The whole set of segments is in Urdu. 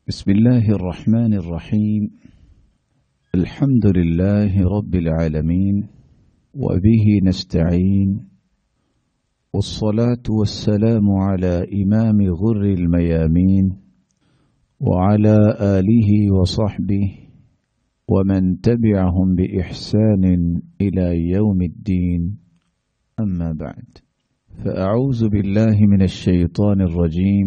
بسم الله الرحمن الرحيم. الحمد لله رب العالمين وبه نستعين، والصلاة والسلام على إمام غر الميامين وعلى آله وصحبه ومن تبعهم بإحسان إلى يوم الدين، أما بعد، فأعوذ بالله من الشيطان الرجيم.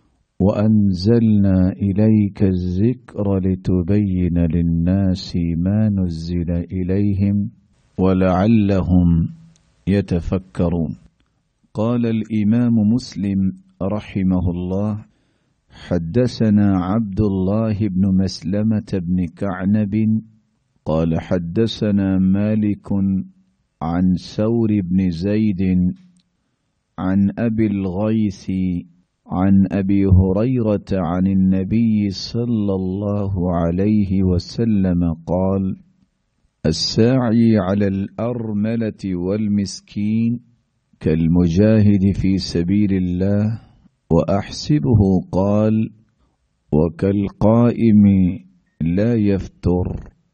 وأنزلنا إليك الذكر لتبين للناس ما نزل إليهم ولعلهم يتفكرون. قال الإمام مسلم رحمه الله: حدثنا عبد الله بن مسلمة بن كعنب قال حدثنا مالك عن ثور بن زيد عن أبي الغيث عن أبي هريرة عن النبي صلى الله عليه وسلم قال: الساعي على الأرملة والمسكين كالمجاهد في سبيل الله. وأحسبه قال: وكالقائم لا يفتر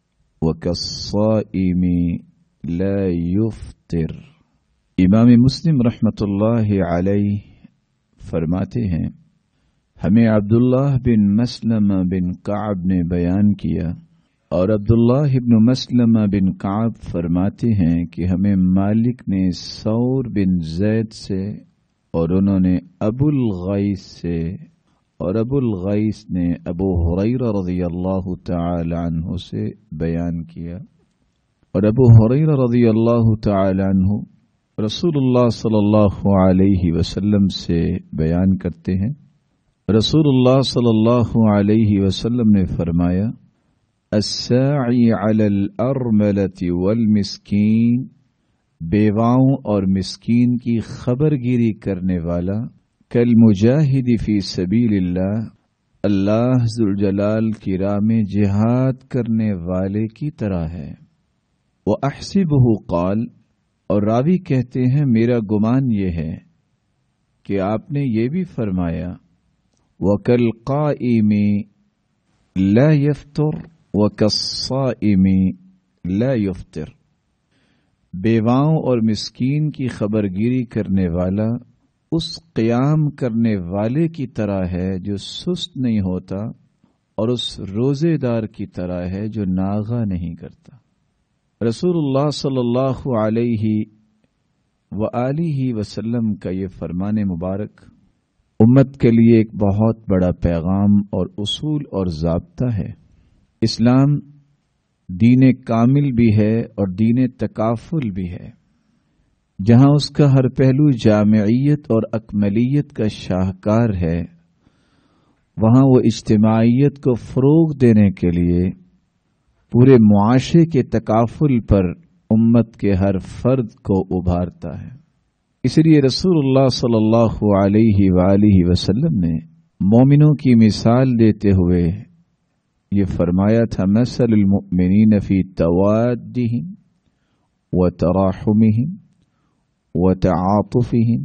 وكالصائم لا يفطر. امام مسلم رحمۃ اللہ علیہ فرماتے ہیں، ہمیں عبداللہ بن مسلمہ بن کعب نے بیان کیا، اور عبداللہ بن مسلمہ بن کعب فرماتے ہیں کہ ہمیں مالک نے ثور بن زید سے، اور انہوں نے ابو الغیث سے، اور ابو الغیث نے ابو ہریرہ رضی اللہ تعالی عنہ سے بیان کیا، اور ابو ہریرہ رضی اللہ تعالی عنہ رسول اللہ صلی اللہ علیہ وسلم سے بیان کرتے ہیں۔ رسول اللہ صلی اللہ علیہ وسلم نے فرمایا: الساعی علی الارملۃ والمسکین، بیواؤں اور مسکین کی خبر گیری کرنے والا، کالمجاہد فی سبیل اللہ، اللہ ذوالجلال کی راہ میں جہاد کرنے والے کی طرح ہے۔ وَأَحْسِبُهُ قال، اور راوی کہتے ہیں میرا گمان یہ ہے کہ آپ نے یہ بھی فرمایا: وَكَالْقَائِمِ لَا يَفْطُرُ وَكَالصَّائِمِ لَا يُفْطِرُ، بیواؤں اور مسکین کی خبر گیری کرنے والا اس قیام کرنے والے کی طرح ہے جو سست نہیں ہوتا، اور اس روزے دار کی طرح ہے جو ناغہ نہیں کرتا۔ رسول اللہ صلی اللہ علیہ وآلہ وسلم کا یہ فرمان مبارک امت کے لیے ایک بہت بڑا پیغام اور اصول اور ضابطہ ہے۔ اسلام دین کامل بھی ہے اور دین تکافل بھی ہے، جہاں اس کا ہر پہلو جامعیت اور اکملیت کا شاہکار ہے، وہاں وہ اجتماعیت کو فروغ دینے کے لیے پورے معاشرے کے تکافل پر امت کے ہر فرد کو ابھارتا ہے۔ اس لیے رسول اللہ صلی اللہ علیہ وآلہ وسلم نے مومنوں کی مثال دیتے ہوئے یہ فرمایا تھا: مثل المؤمنین فی توادہم وتراحمہم وتعاطفہم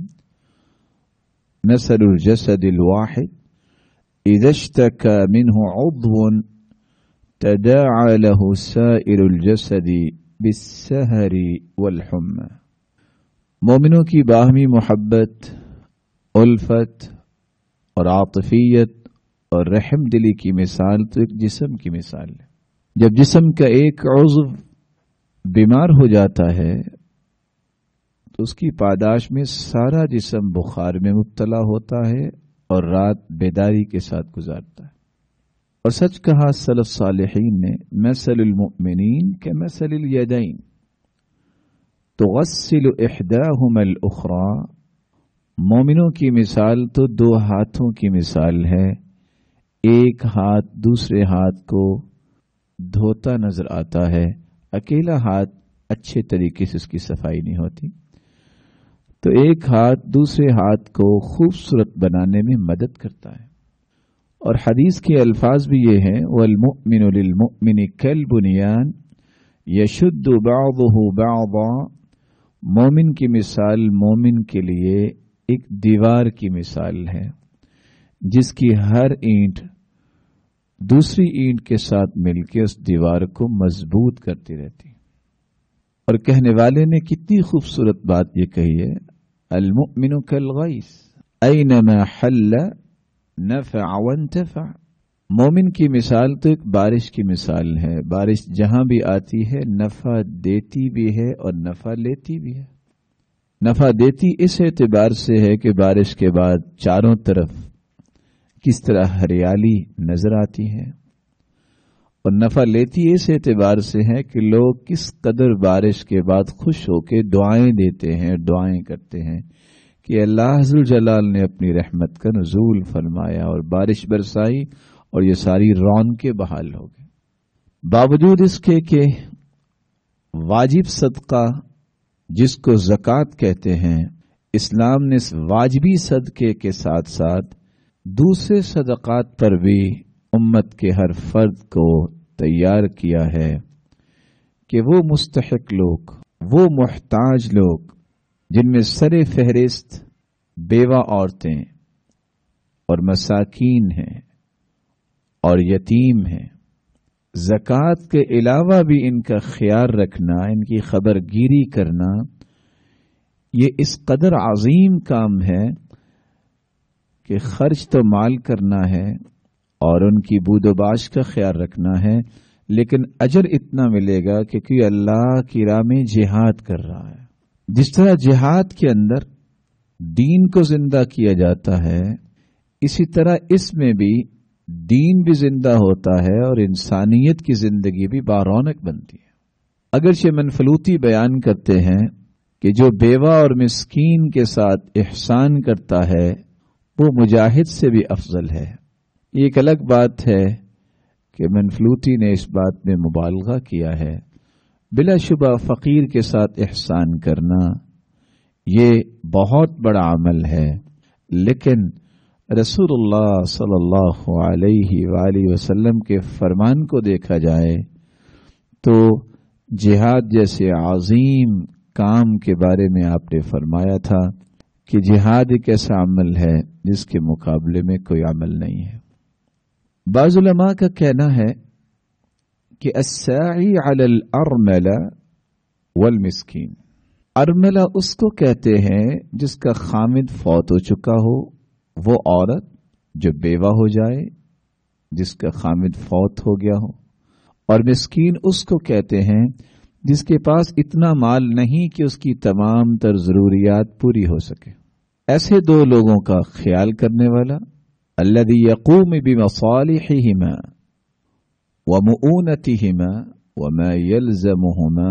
مثل الجسد الواحد اذا اشتكى منه عضو تداعى له سائر الجسد بالسہر والحمى۔ مومنوں کی باہمی محبت، الفت اور عاطفیت اور رحم دلی کی مثال تو ایک جسم کی مثال ہے۔ جب جسم کا ایک عضو بیمار ہو جاتا ہے تو اس کی پاداش میں سارا جسم بخار میں مبتلا ہوتا ہے اور رات بیداری کے ساتھ گزارتا ہے۔ اور سچ کہا سلف صالحین نے: مثل المؤمنین کمثل الیدین تغسل احداہما الاخری، مومنوں کی مثال تو دو ہاتھوں کی مثال ہے، ایک ہاتھ دوسرے ہاتھ کو دھوتا نظر آتا ہے، اکیلا ہاتھ اچھے طریقے سے اس کی صفائی نہیں ہوتی، تو ایک ہاتھ دوسرے ہاتھ کو خوبصورت بنانے میں مدد کرتا ہے۔ اور حدیث کے الفاظ بھی یہ ہیں: وَالْمُؤْمِنُ لِلْمُؤْمِنِ كَالْبُنْيَانِ يَشُدُّ بَعْضُهُ بَعْضًا، مومن کی مثال مومن کے لیے ایک دیوار کی مثال ہے جس کی ہر اینٹ दूसरी ईंट के साथ मिलकर उस दीवार को मजबूत करती रहती। और कहने वाले ने कितनी खूबसूरत बात ये कही है, अल-मुअमिनु कल-गैस ऐनमा हल्ला नफ़अ वंतफ़अ। मोमिन की मिसाल तो एक बारिश की मिसाल है। बारिश जहां भी आती है नफा देती भी है और नफा लेती भी है। नफा देती इस एतबार से है कि बारिश के बाद चारों तरफ किस तरह हरियाली नजर आती है, और नफा लेती इस एतबार से है कि लोग किस कदर बारिश के बाद खुश होकर दुआएं देते हैं, दुआएं करते हैं कि अल्लाह अज़्ज़ल जलाल ने अपनी रहमत का नुज़ूल फरमाया और बारिश बरसाई और ये सारी रौनकें बहाल हो गई। बावजूद इसके कि वाजिब सदका जिसको ज़कात कहते हैं, इस्लाम ने इस वाजिबी सदके के साथ साथ दूसरे सदकात पर भी उम्मत के हर फर्द को तैयार किया है कि वो मुस्तहिक लोग, वो मुहताज लोग जिनमें सरे फहरिस्त बेवा औरतें और मसाकीन हैं और यतीम हैं, ज़कात के अलावा भी इनका ख्याल रखना, इनकी खबरगिरी करना, ये इस कदर अजीम काम है कि खर्च तो माल करना है और उनकी बूदोबाश का ख्याल रखना है, लेकिन अजर इतना मिलेगा कि कोई अल्लाह की राह में जिहाद कर रहा है। जिस तरह जिहाद के अंदर दीन को जिंदा किया जाता है, इसी तरह इसमें भी दीन भी जिंदा होता है और इंसानियत की जिंदगी भी बारौनक बनती है। अगरचे मनफलूती बयान करते हैं कि जो बेवा और मिस्कीन के साथ इहसान करता है वो मुजाहिद से भी अफजल है। एक अलग बात है कि मनफलूती ने इस बात में मुबालगा किया है। बिलाशुबा फकीर के साथ इहसान करना ये बहुत बड़ा अमल है, लेकिन रसूलुल्लाह सल्लल्लाहु अलैहि वसल्लम के फरमान को देखा जाए तो जिहाद जैसे अजीम काम के बारे में आपने फरमाया था कि जिहाद एक ऐसा अमल है जिसके मुकाबले में कोई अमल नहीं है। बाज़ उलमा का कहना है कि अस्साई अलल अरमला वल मिस्कीन, अरमला उसको कहते हैं जिसका खामिद फौत हो चुका हो, वो औरत जो बेवा हो जाए, जिसका खामिद फौत हो गया हो, और मिस्कीन उसको कहते हैं जिसके पास इतना माल नहीं कि उसकी तमाम तर जरूरियात पूरी हो सके। ऐसे दो लोगों का ख्याल करने वाला, अल्लज़ी यक़ूम बिमसालिहिहिमा व मुऊनतिहिमा व मा यल्ज़मुहुमा,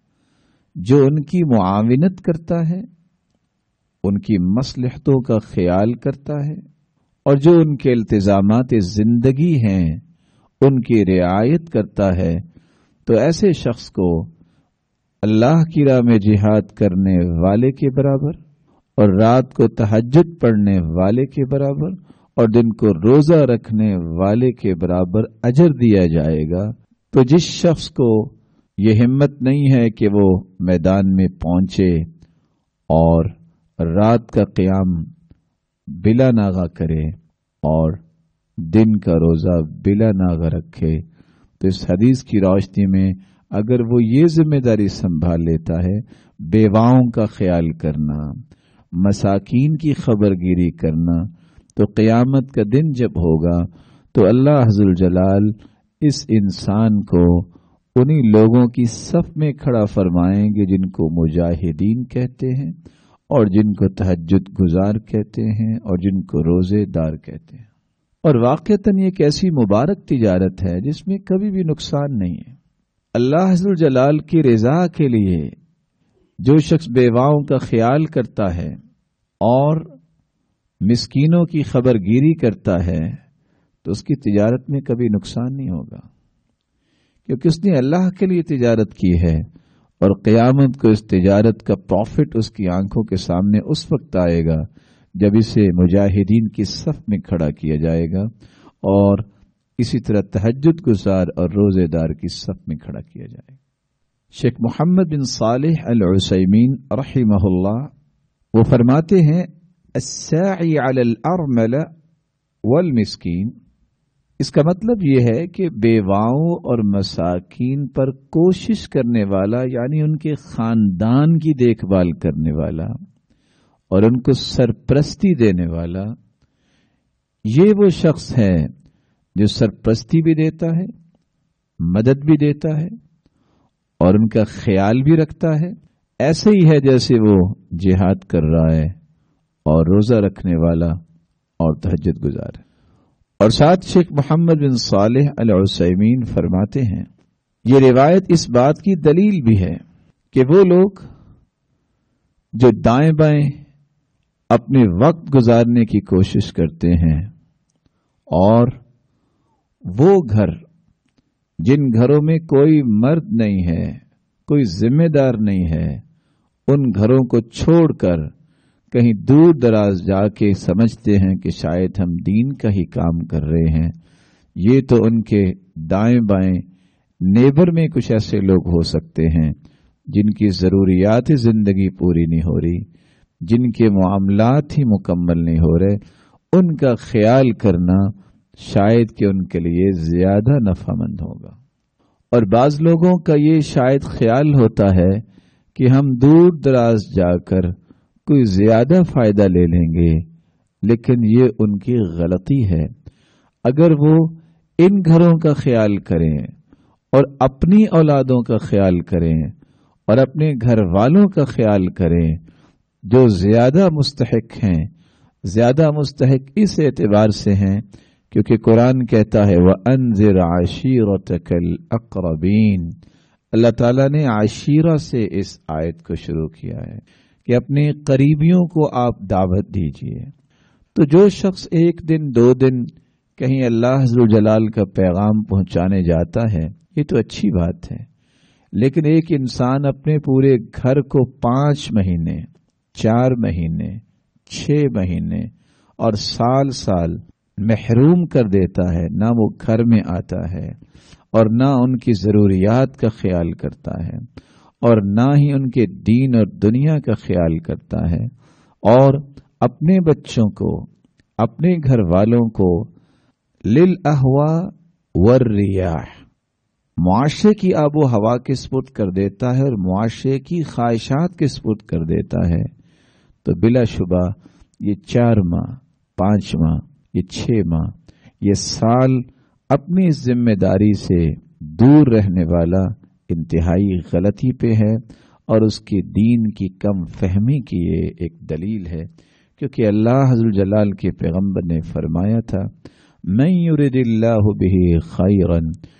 जो उनकी मुआविनत करता है, उनकी मसलहतों का ख्याल करता है, और जो उनके इल्तिजामात जिंदगी हैं उनकी रियायत करता है, तो ऐसे शख्स को अल्लाह की राह में जिहाद करने वाले के बराबर और रात को तहज्जुद पढ़ने वाले के बराबर और दिन को रोजा रखने वाले के बराबर अजर दिया जाएगा। तो जिस शख्स को ये हिम्मत नहीं है कि वो मैदान में पहुंचे और रात का क़याम बिला नागा करे और दिन का रोजा बिला नागा रखे, तो इस हदीस की रोशनी में अगर वो ये जिम्मेदारी संभाल लेता है, बेवाओं का ख्याल करना, मसाकीन की खबरगिरी करना, तो क़यामत का दिन जब होगा तो अल्लाह अज़्ज़ल जलाल इस इंसान को उन्हीं लोगों की सफ में खड़ा फरमाएंगे जिनको मुजाहिदीन कहते हैं और जिनको तहज्जुद गुजार कहते हैं और जिनको रोजेदार कहते हैं। और वाक़तन ये एक ऐसी मुबारक तिजारत है जिसमें कभी भी नुकसान नहीं है। अल्लाह अज़्ज़ल जलाल की रज़ा के लिए जो शख्स बेवाओं का ख्याल करता है और मिस्कीनों की खबरगिरी करता है, तो उसकी तिजारत में कभी नुकसान नहीं होगा, क्योंकि उसने अल्लाह के लिए तिजारत की है और क़यामत को इस तिजारत का प्रॉफिट उसकी आंखों के सामने उस वक्त आएगा जब इसे मुजाहिदीन की सफ में खड़ा किया जाएगा और इसी तरह तहज्जुद गुजार और रोजेदार की सफ में खड़ा किया जाएगा। Sheikh Muhammad bin Salih al Uthaymeen रहिमहुल्लाह वो फरमाते हैं, अस्साई अलल अरमला वल मिस्कीन اس کا مطلب یہ ہے کہ بیواؤں اور مساکین پر کوشش کرنے والا، یعنی ان کے خاندان کی دیکھ بھال کرنے والا اور ان کو سرپرستی دینے والا، یہ وہ شخص ہے جو سرپرستی بھی دیتا ہے، مدد بھی دیتا ہے اور ان کا خیال بھی رکھتا ہے. ایسے ہی ہے جیسے وہ جہاد کر رہا ہے اور روزہ رکھنے والا اور تہجد گزار ہے. اور ساتھ شیخ محمد بن صالح العثیمین فرماتے ہیں یہ روایت اس بات کی دلیل بھی ہے کہ وہ لوگ جو دائیں بائیں اپنے وقت گزارنے کی کوشش کرتے ہیں اور وہ گھر جن گھروں میں کوئی مرد نہیں ہے، کوئی ذمہ دار نہیں ہے، ان گھروں کو چھوڑ کر کہیں دور دراز جا کے سمجھتے ہیں کہ شاید ہم دین کا ہی کام کر رہے ہیں، یہ تو ان کے دائیں بائیں نیبر میں کچھ ایسے لوگ ہو سکتے ہیں جن کی ضروریات زندگی پوری نہیں ہو رہی، جن کے معاملات ہی مکمل نہیں ہو رہے، ان کا خیال کرنا شاید کہ ان کے لیے زیادہ نفع مند ہوگا. اور بعض لوگوں کا یہ شاید خیال ہوتا ہے کہ ہم دور دراز جا کر کوئی زیادہ فائدہ لے لیں گے، لیکن یہ ان کی غلطی ہے. اگر وہ ان گھروں کا خیال کریں اور اپنی اولادوں کا خیال کریں اور اپنے گھر والوں کا خیال کریں جو زیادہ مستحق ہیں، زیادہ مستحق اس اعتبار سے ہیں کیونکہ قرآن کہتا ہے وَأَنذِرْ عَشِيرَتَكَ الْأَقْرَبِينَ. اللہ تعالیٰ نے عشیرہ سے اس آیت کو شروع کیا ہے کہ اپنے قریبیوں کو آپ دعوت دیجئے. تو جو شخص ایک دن 2 دن کہیں اللہ ذوالجلال کا پیغام پہنچانے جاتا ہے یہ تو اچھی بات ہے، لیکن ایک انسان اپنے پورے گھر کو 5 مہینے 4 مہینے 6 مہینے اور سال محروم کر دیتا ہے، نہ وہ گھر میں آتا ہے اور نہ ان کی ضروریات کا خیال کرتا ہے اور نہ ہی ان کے دین اور دنیا کا خیال کرتا ہے، اور اپنے بچوں کو اپنے گھر والوں کو للاہواء والریاح معاشرے کی آب و ہوا کے سپرد کر دیتا ہے اور معاشرے کی خواہشات کے سپرد کر دیتا ہے، تو بلا شبہ یہ 4 ماہ 5 ماہ یہ 6 ماہ یہ سال اپنی ذمہ داری سے دور رہنے والا انتہائی غلطی پہ ہے، اور اس کے دین کی کم فہمی کی یہ ایک دلیل ہے. کیونکہ اللہ عز وجل کے پیغمبر نے فرمایا تھا من یرد اللہ بہ خیرا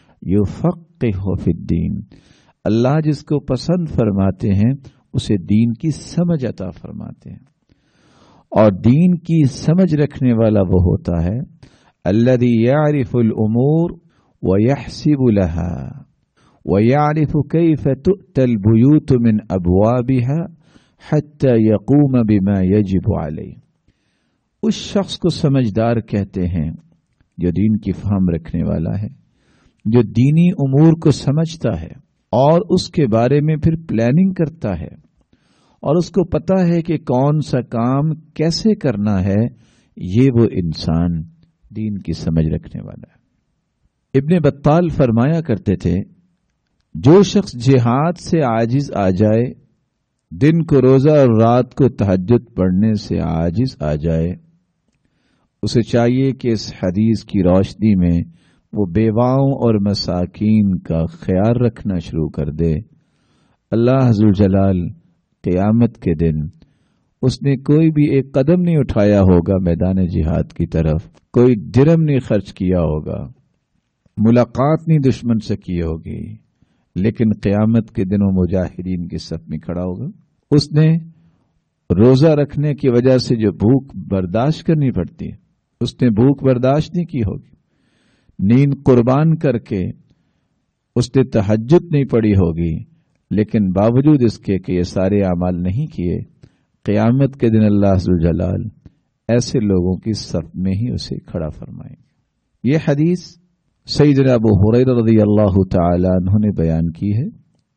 یفقہہ فی الدین، اللہ جس کو پسند فرماتے ہیں اسے دین کی سمجھ عطا فرماتے ہیں. اور دین کی سمجھ رکھنے والا وہ ہوتا ہے الذی یعرف الامور ویحسب لها ویعرف کیف تؤتی البیوت من ابوابها حتی یقوم بما یجب علیہ. اس شخص کو سمجھدار کہتے ہیں جو دین کی فہم رکھنے والا ہے، جو دینی امور کو سمجھتا ہے اور اس کے بارے میں پھر پلاننگ کرتا ہے اور اس کو پتا ہے کہ کون سا کام کیسے کرنا ہے. یہ وہ انسان دین کی سمجھ رکھنے والا ہے. ابن بطال فرمایا کرتے تھے جو شخص جہاد سے عاجز آ جائے، دن کو روزہ اور رات کو تہجد پڑھنے سے عاجز آ جائے، اسے چاہیے کہ اس حدیث کی روشنی میں وہ بیواؤں اور مساکین کا خیال رکھنا شروع کر دے. اللہ ذوالجلال قیامت کے دن اس نے کوئی بھی ایک قدم نہیں اٹھایا ہوگا میدان جہاد کی طرف، کوئی درہم نہیں خرچ کیا ہوگا، ملاقات نہیں دشمن سے کی ہوگی، لیکن قیامت کے دن وہ مجاہدین کے صف میں کھڑا ہوگا. اس نے روزہ رکھنے کی وجہ سے جو بھوک برداشت کرنی پڑتی ہے اس نے بھوک برداشت نہیں کی ہوگی، نیند قربان کر کے اس نے تہجد نہیں پڑھی ہوگی، لیکن باوجود اس کے کہ یہ سارے اعمال نہیں کیے، قیامت کے دن اللہ عز و جلال ایسے لوگوں کی صف میں ہی اسے کھڑا فرمائیں. یہ حدیث سیدنا ابو ہریرہ رضی اللہ تعالی عنہ نے بیان کی ہے،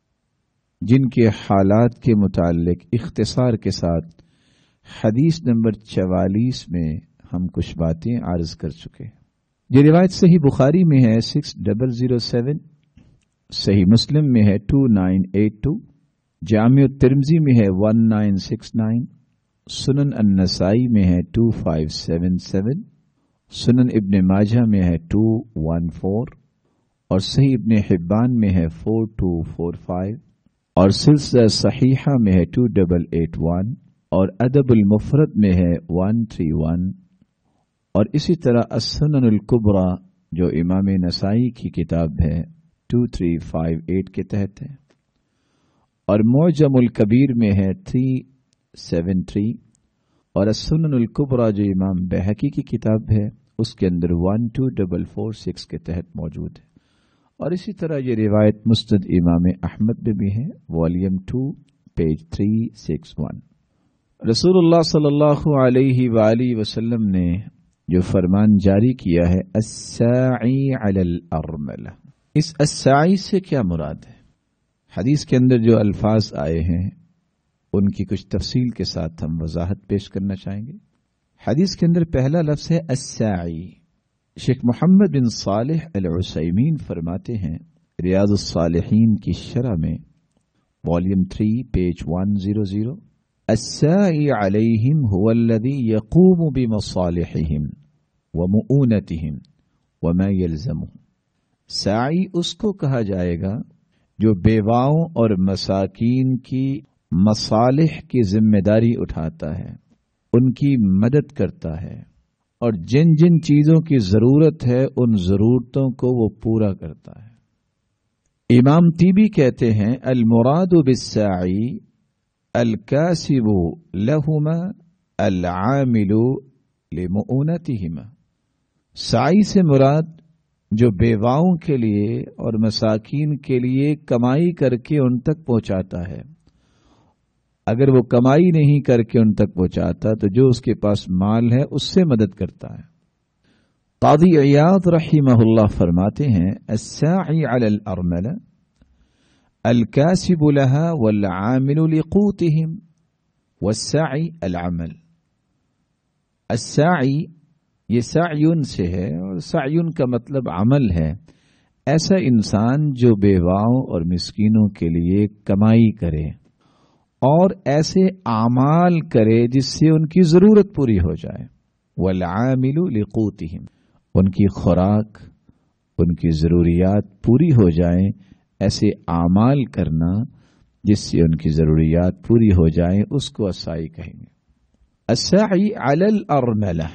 جن کے حالات کے متعلق اختصار کے ساتھ حدیث نمبر 44 میں ہم کچھ باتیں عرض کر چکے ہیں. یہ روایت صحیح بخاری میں ہے 6007، صحیح مسلم میں ہے 2982، جامع الترمذی میں ہے 1969، سنن النسائی میں ہے 2577، سنن ابن ماجہ میں ہے 214، اور صحیح ابن حبان میں ہے 4245، اور سلسلہ صحیحہ میں ہے 2881، اور ادب المفرد میں ہے 131، اور اسی طرح السنن الکبریٰ جو امام نسائی کی کتاب ہے 2358 کے تحت ہے، اور معجم الکبیر میں ہے 373، اور السنن الکبریٰ جو امام بہقی کی کتاب ہے اس کے اندر 12446 کے تحت موجود ہے، اور اسی طرح یہ روایت مسند امام احمد میں بھی ہے، والیوم 2 پیج 361۔ رسول اللہ صلی اللہ علیہ وآلہ وسلم نے جو فرمان جاری کیا ہے الساعی علی الارملہ، اس الساعی سے کیا مراد ہے؟ حدیث کے اندر جو الفاظ آئے ہیں ان کی کچھ تفصیل کے ساتھ ہم وضاحت پیش کرنا چاہیں گے۔ حدیث کے اندر پہلا لفظ ہے الساعی۔ شیخ محمد بن صالح العثیمین فرماتے ہیں ریاض الصالحین کی شرح میں والیوم 3 پیج 100، الساعی علیہم هو الذی یقوم بمصالحہم ومؤونتہم وما یلزمہ، ساعی اس کو کہا جائے گا جو بیواؤں اور مساکین کی مصالح کی ذمہ داری اٹھاتا ہے، ان کی مدد کرتا ہے، اور جن جن چیزوں کی ضرورت ہے ان ضرورتوں کو وہ پورا کرتا ہے۔ امام طیبی کہتے ہیں المراد بالساعی الکاسب لہما العامل لمؤونتہما، ساعی سے مراد جو بیواؤں کے لیے اور مساکین کے لیے کمائی کر کے ان تک پہنچاتا ہے، اگر وہ کمائی نہیں کر کے ان تک پہنچاتا تو جو اس کے پاس مال ہے اس سے مدد کرتا ہے۔ قاضی عیاض رحمہ اللہ فرماتے ہیں الساعی علی الارملہ الکاسب لها والعامل لقوتهم والسعی العمل۔ السعی یہ سعیون سے ہے، اور سعیون کا مطلب عمل ہے، ایسا انسان جو بیواؤں اور مسکینوں کے لیے کمائی کرے اور ایسے اعمال کرے جس سے ان کی ضرورت پوری ہو جائے، والعامل لقوتہم، ان کی خوراک ان کی ضروریات پوری ہو جائیں، ایسے اعمال کرنا جس سے ان کی ضروریات پوری ہو جائیں اس کو الساعی کہیں گے۔ الساعی علی الارملہ،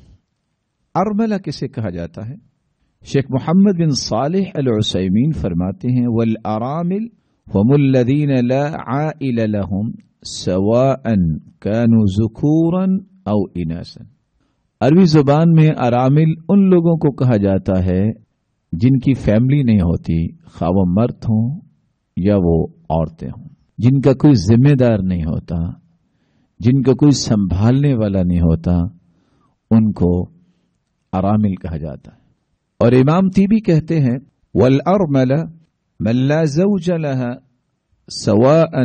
ارملہ کسے کہا جاتا ہے؟ شیخ محمد بن صالح العثیمین فرماتے ہیں والارامل هم الذين لا عائل لهم سواء كانوا ذكورا او اناثا، عربی زبان میں ارامل ان لوگوں کو کہا جاتا ہے جن کی فیملی نہیں ہوتی، خواہ وہ مرد ہوں یا وہ عورتیں ہوں، جن کا کوئی ذمہ دار نہیں ہوتا، جن کا کوئی سنبھالنے والا نہیں ہوتا، ان کو ارامل کہا جاتا ہے۔ اور امام طیبی کہتے ہیں والارملہ من لا زوج لها سواء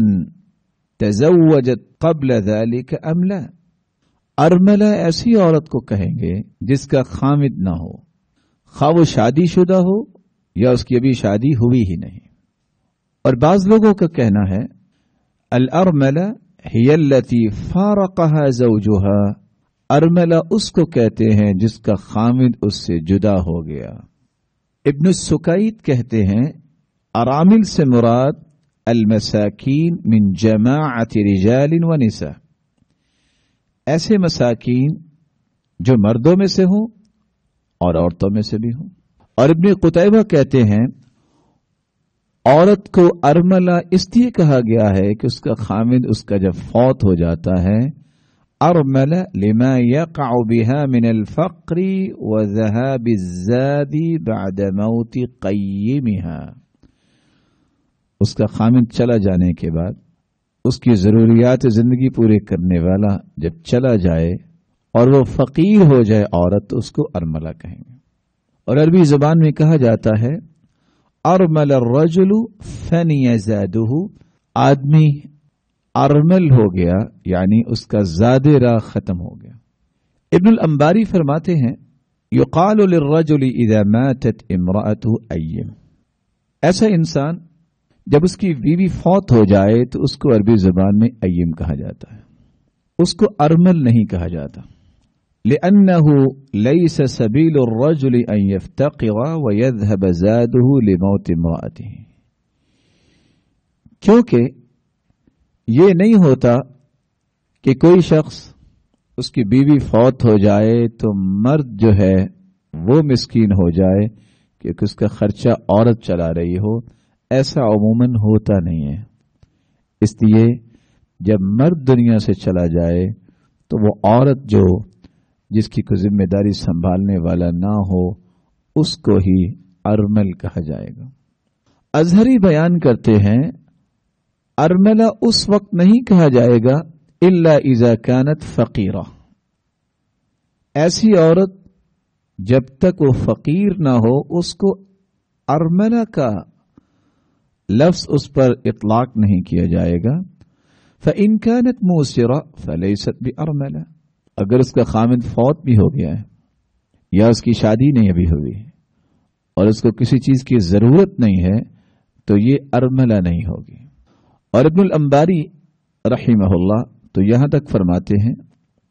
تزوجت قبل ذلك ام لا، ارملہ ایسی عورت کو کہیں گے جس کا خامد نہ ہو، خواہ وہ شادی شدہ ہو یا اس کی ابھی شادی ہوئی ہی نہیں۔ اور بعض لوگوں کا کہنا ہے الارملہ ہی التی فارقها زوجها، ارملہ اس کو کہتے ہیں جس کا خامد اس سے جدا ہو گیا۔ ابن السکیت کہتے ہیں ارامل سے مراد المساکین من جماعت رجال و نساء، ایسے مساکین جو مردوں میں سے ہوں اور عورتوں میں سے بھی ہوں۔ اور ابن قتیبہ کہتے ہیں عورت کو ارملہ اس لیے کہا گیا ہے کہ اس کا خامد اس کا جب فوت ہو جاتا ہے، ارملہ لما یقع بها من الفقر وذهاب الزاد بعد موت قیمها، اس کا خامد چلا جانے کے بعد اس کی ضروریات زندگی پورے کرنے والا جب چلا جائے اور وہ فقیر ہو جائے عورت تو اس کو ارملہ کہیں گے۔ اور عربی زبان میں کہا جاتا ہے ارمل الرجل فنی زادہ، آدمی ارمل ہو گیا یعنی اس کا زاد راہ ختم ہو گیا۔ ابن الانباری فرماتے ہیں یقال للرجل اذا ماتت امرأته ایم، ایسا انسان جب اس کی بیوی فوت ہو جائے تو اس کو عربی زبان میں ایم کہا جاتا ہے، اس کو ارمل نہیں کہا جاتا، لأنه ليس سبيل الرجل ان يفتقر ويذهب زاده لموت امرأته، کیونکہ یہ نہیں ہوتا کہ کوئی شخص اس کی بیوی فوت ہو جائے تو مرد جو ہے وہ مسکین ہو جائے کیونکہ اس کا خرچہ عورت چلا رہی ہو، ایسا عموماً ہوتا نہیں ہے۔ اس لیے جب مرد دنیا سے چلا جائے تو وہ عورت جو جس کی کوئی ذمہ داری سنبھالنے والا نہ ہو اس کو ہی ارمل کہا جائے گا۔ ازہری بیان کرتے ہیں ارملہ اس وقت نہیں کہا جائے گا الا اذا كانت فقیرہ، ایسی عورت جب تک وہ فقیر نہ ہو اس کو ارملہ کا لفظ اس پر اطلاق نہیں کیا جائے گا۔ فإن كانت موسرة فليست بأرملة، اگر اس کا خامد فوت بھی ہو گیا ہے یا اس کی شادی نہیں ابھی ہوئی اور اس کو کسی چیز کی ضرورت نہیں ہے تو یہ ارملہ نہیں ہوگی۔ اور ابن الانباری رحمہ اللہ تو یہاں تک فرماتے ہیں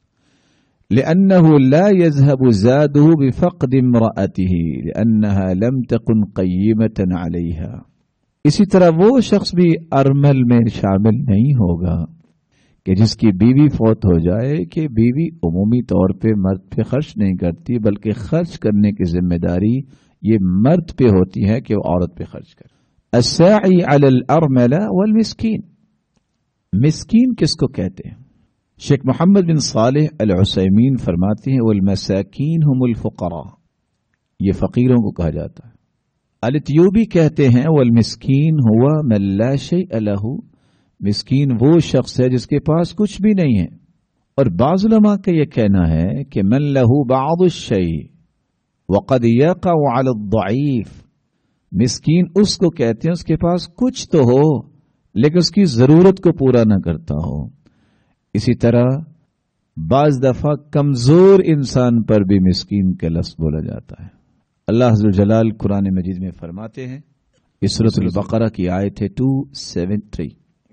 لأنه لا يذهب زاده بفقد امرأته لأنها لم تكن قيمة عليها، اسی طرح وہ شخص بھی ارمل میں شامل نہیں ہوگا کہ جس کی بیوی فوت ہو جائے کہ بیوی عمومی طور پہ مرد پہ خرچ نہیں کرتی بلکہ خرچ کرنے کی ذمہ داری یہ مرد پہ ہوتی ہے کہ وہ عورت پہ خرچ کرے۔ الساعی علی الارملہ والمسکین، مسکین کس کو کہتے ہیں؟ شیخ محمد بن صالح العثیمین فرماتے ہیں والمساکین هم الفقراء، یہ فقیروں کو کہا جاتا ہے۔ الاتیوبی کہتے ہیں والمسکین هو من لا شیء له، مسکین وہ شخص ہے جس کے پاس کچھ بھی نہیں ہے۔ اور بعض علماء کا یہ کہنا ہے کہ من له بعض الشیء وقد يقع على الضعیف، مسکین اس کو کہتے ہیں اس کے پاس کچھ تو ہو لیکن اس کی ضرورت کو پورا نہ کرتا ہو۔ اسی طرح بعض دفعہ کمزور انسان پر بھی مسکین کا لفظ بولا جاتا ہے۔ اللہ عز و جلال قرآن مجید میں فرماتے ہیں، یہ سورۃ البقرہ کی آیت ہے 273،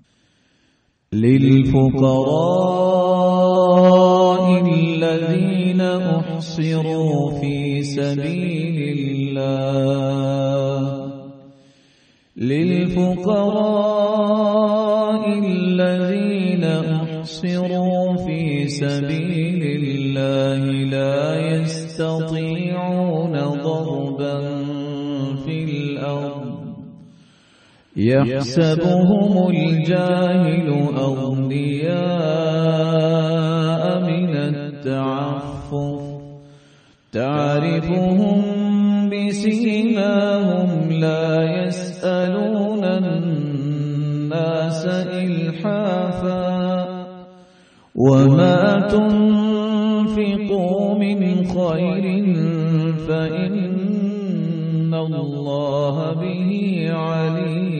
للفقراء الذين احصروا في سبيل الله، للفقراء الذين احصروا في سبيل الله لا يستطيعون ضربا في الأرض يحسبهم الجاهل أغنياء من التعفف تعرفهم بسيماهم لا يسألون الناس إلحافا وما تنفقوا من خير فإن الله به عليم۔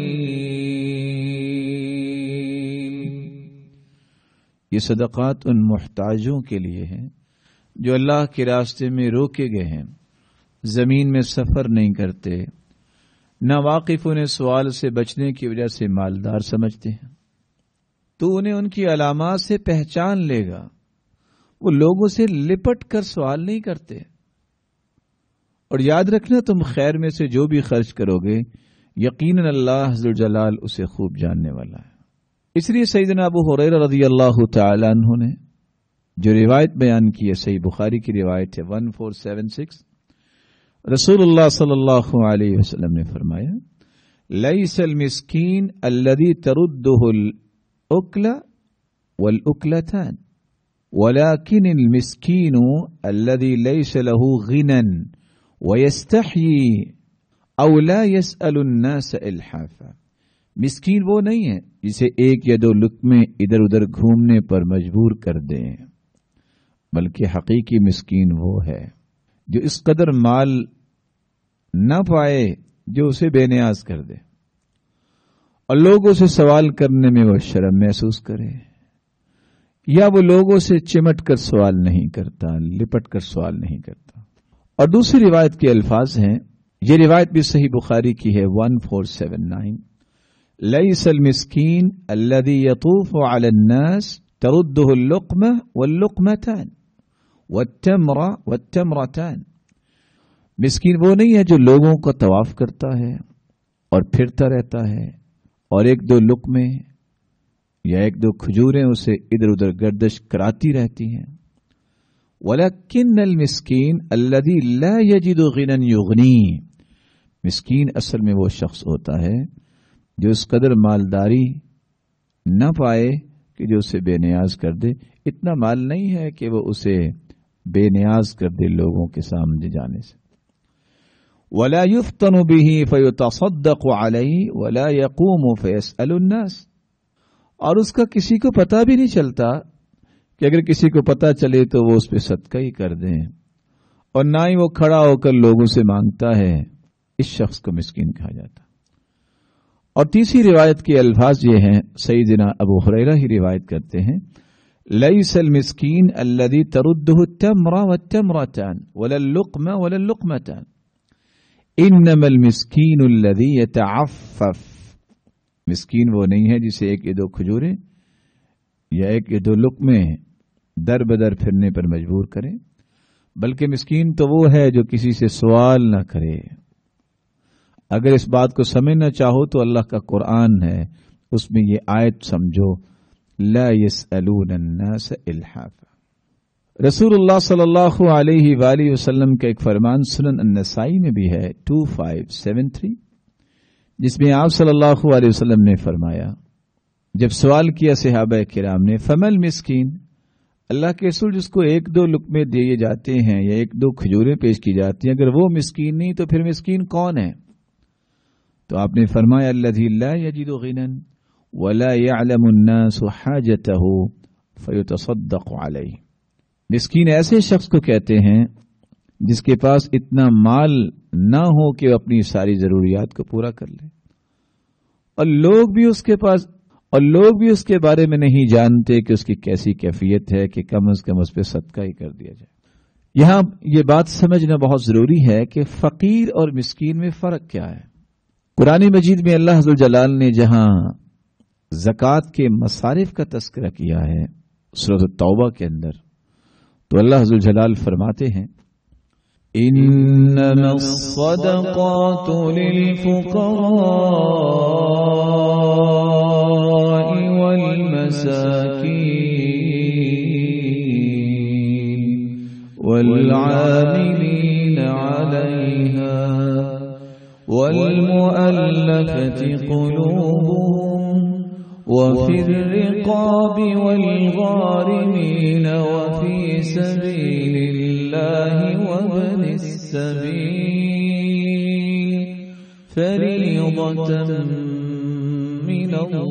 یہ صدقات ان محتاجوں کے لیے ہیں جو اللہ کے راستے میں روکے گئے ہیں، زمین میں سفر نہیں کرتے، نہ واقف انہیں سوال سے بچنے کی وجہ سے مالدار سمجھتے ہیں، تو انہیں ان کی علامات سے پہچان لے گا، وہ لوگوں سے لپٹ کر سوال نہیں کرتے۔ اور یاد رکھنا تم خیر میں سے جو بھی خرچ کرو گے یقیناً اللہ ذوالجلال اسے خوب جاننے والا ہے۔ اس لیے سیدنا ابو ہریرہ رضی اللہ تعالی عنہ نے جو روایت بیان کی ہے، صحیح بخاری کی روایت ہے 1476، رسول اللہ صلی اللہ علیہ وسلم نے فرمایا لیس المسکین الذی ترده الاکل والاکلتان ولكن المسکین الذی لیس له غنى ويستحيي او لا يسأل الناس الحافا، مسکین وہ نہیں ہے جسے ایک یا دو لقمے ادھر ادھر گھومنے پر مجبور کر دیں، بلکہ حقیقی مسکین وہ ہے جو اس قدر مال نہ پائے جو اسے بے نیاز کر دے، اور لوگوں سے سوال کرنے میں وہ شرم محسوس کرے، یا وہ لوگوں سے چمٹ کر سوال نہیں کرتا، لپٹ کر سوال نہیں کرتا، اور دوسری روایت کے الفاظ ہیں، یہ روایت بھی صحیح بخاری کی ہے 1479، لیس المسکین الذی یطوف علی الناس ترده اللقمہ واللقمتان والتمر والتمرتان، مسکین وہ نہیں ہے جو لوگوں کا طواف کرتا ہے اور پھرتا رہتا ہے اور ایک دو لقمے یا ایک دو کھجوریں اسے ادھر ادھر گردش کراتی رہتی ہیں۔ وَلَكِنَّ الْمِسْكِينَ الَّذِي لَا يَجِدُ غِنًى يُغْنِيهِ، مسکین اصل میں وہ شخص ہوتا ہے جو اس قدر مالداری نہ پائے کہ جو اسے بے نیاز کر دے، اتنا مال نہیں ہے کہ وہ اسے بے نیاز کر دے لوگوں کے سامنے جانے سے۔ وَلَا يُفْتَنُ بِهِ فَيُتَصَدَّقُ عَلَيْهِ وَلَا يَقُومُ فَيَسْأَلُ النَّاسِ، اور اس کا کسی کو پتہ بھی نہیں چلتا کہ اگر کسی کو پتہ چلے تو وہ اس پہ صدقہ ہی کر دیں، اور نہ ہی وہ کھڑا ہو کر لوگوں سے مانگتا ہے، اس شخص کو مسکین کہا جاتا۔ اور تیسری روایت کے الفاظ یہ ہیں، سیدنا ابو ہریرہ ہی روایت کرتے ہیں، لیس المسکین الذی ترده التمر والتمرتان ولا اللقمہ ولا اللقمتان انما المسکین الذی یتعفف، مسکین وہ نہیں ہے جسے ایک یا دو کھجوریں یا ایک یا دو لقمے در بدر پھرنے پر مجبور کرے، بلکہ مسکین تو وہ ہے جو کسی سے سوال نہ کرے۔ اگر اس بات کو سمجھنا چاہو تو اللہ کا قرآن ہے، اس میں یہ آیت سمجھو، لا يسألون الناس الحافا۔ رسول اللہ صلی اللہ علیہ وآلہ وسلم کا ایک فرمان سنن النسائی میں بھی ہے 2573، جس میں آپ صلی اللہ علیہ وسلم نے فرمایا، جب سوال کیا صحابہ کرام نے، فمل مسکین، اللہ کے رسول جس کو ایک دو لقمے دیے جاتے ہیں یا ایک دو کھجوریں پیش کی جاتی ہیں، اگر وہ مسکین نہیں تو پھر مسکین کون ہے؟ تو آپ نے فرمایا، الذی لا یجد غنى ولا يعلم الناس حاجته فیتصدق علیہ، مسکین ایسے شخص کو کہتے ہیں جس کے پاس اتنا مال نہ ہو کہ وہ اپنی ساری ضروریات کو پورا کر لے، اور لوگ بھی اس کے بارے میں نہیں جانتے کہ اس کی کیسی کیفیت ہے کہ کم از کم اس پہ صدقہ ہی کر دیا جائے۔ یہاں یہ بات سمجھنا بہت ضروری ہے کہ فقیر اور مسکین میں فرق کیا ہے۔ قرآن مجید میں اللہ عز و جلال نے جہاں زکوٰۃ کے مصارف کا تذکرہ کیا ہے سورۃ التوبہ کے اندر، تو اللہ عز و جلال فرماتے ہیں، انما الصدقات للفقراء والمساکین والعاملین علیہا والمؤلفة قلوبهم وفي الرقاب والغارمين وفي سبيل الله وابن السبيل فريضة من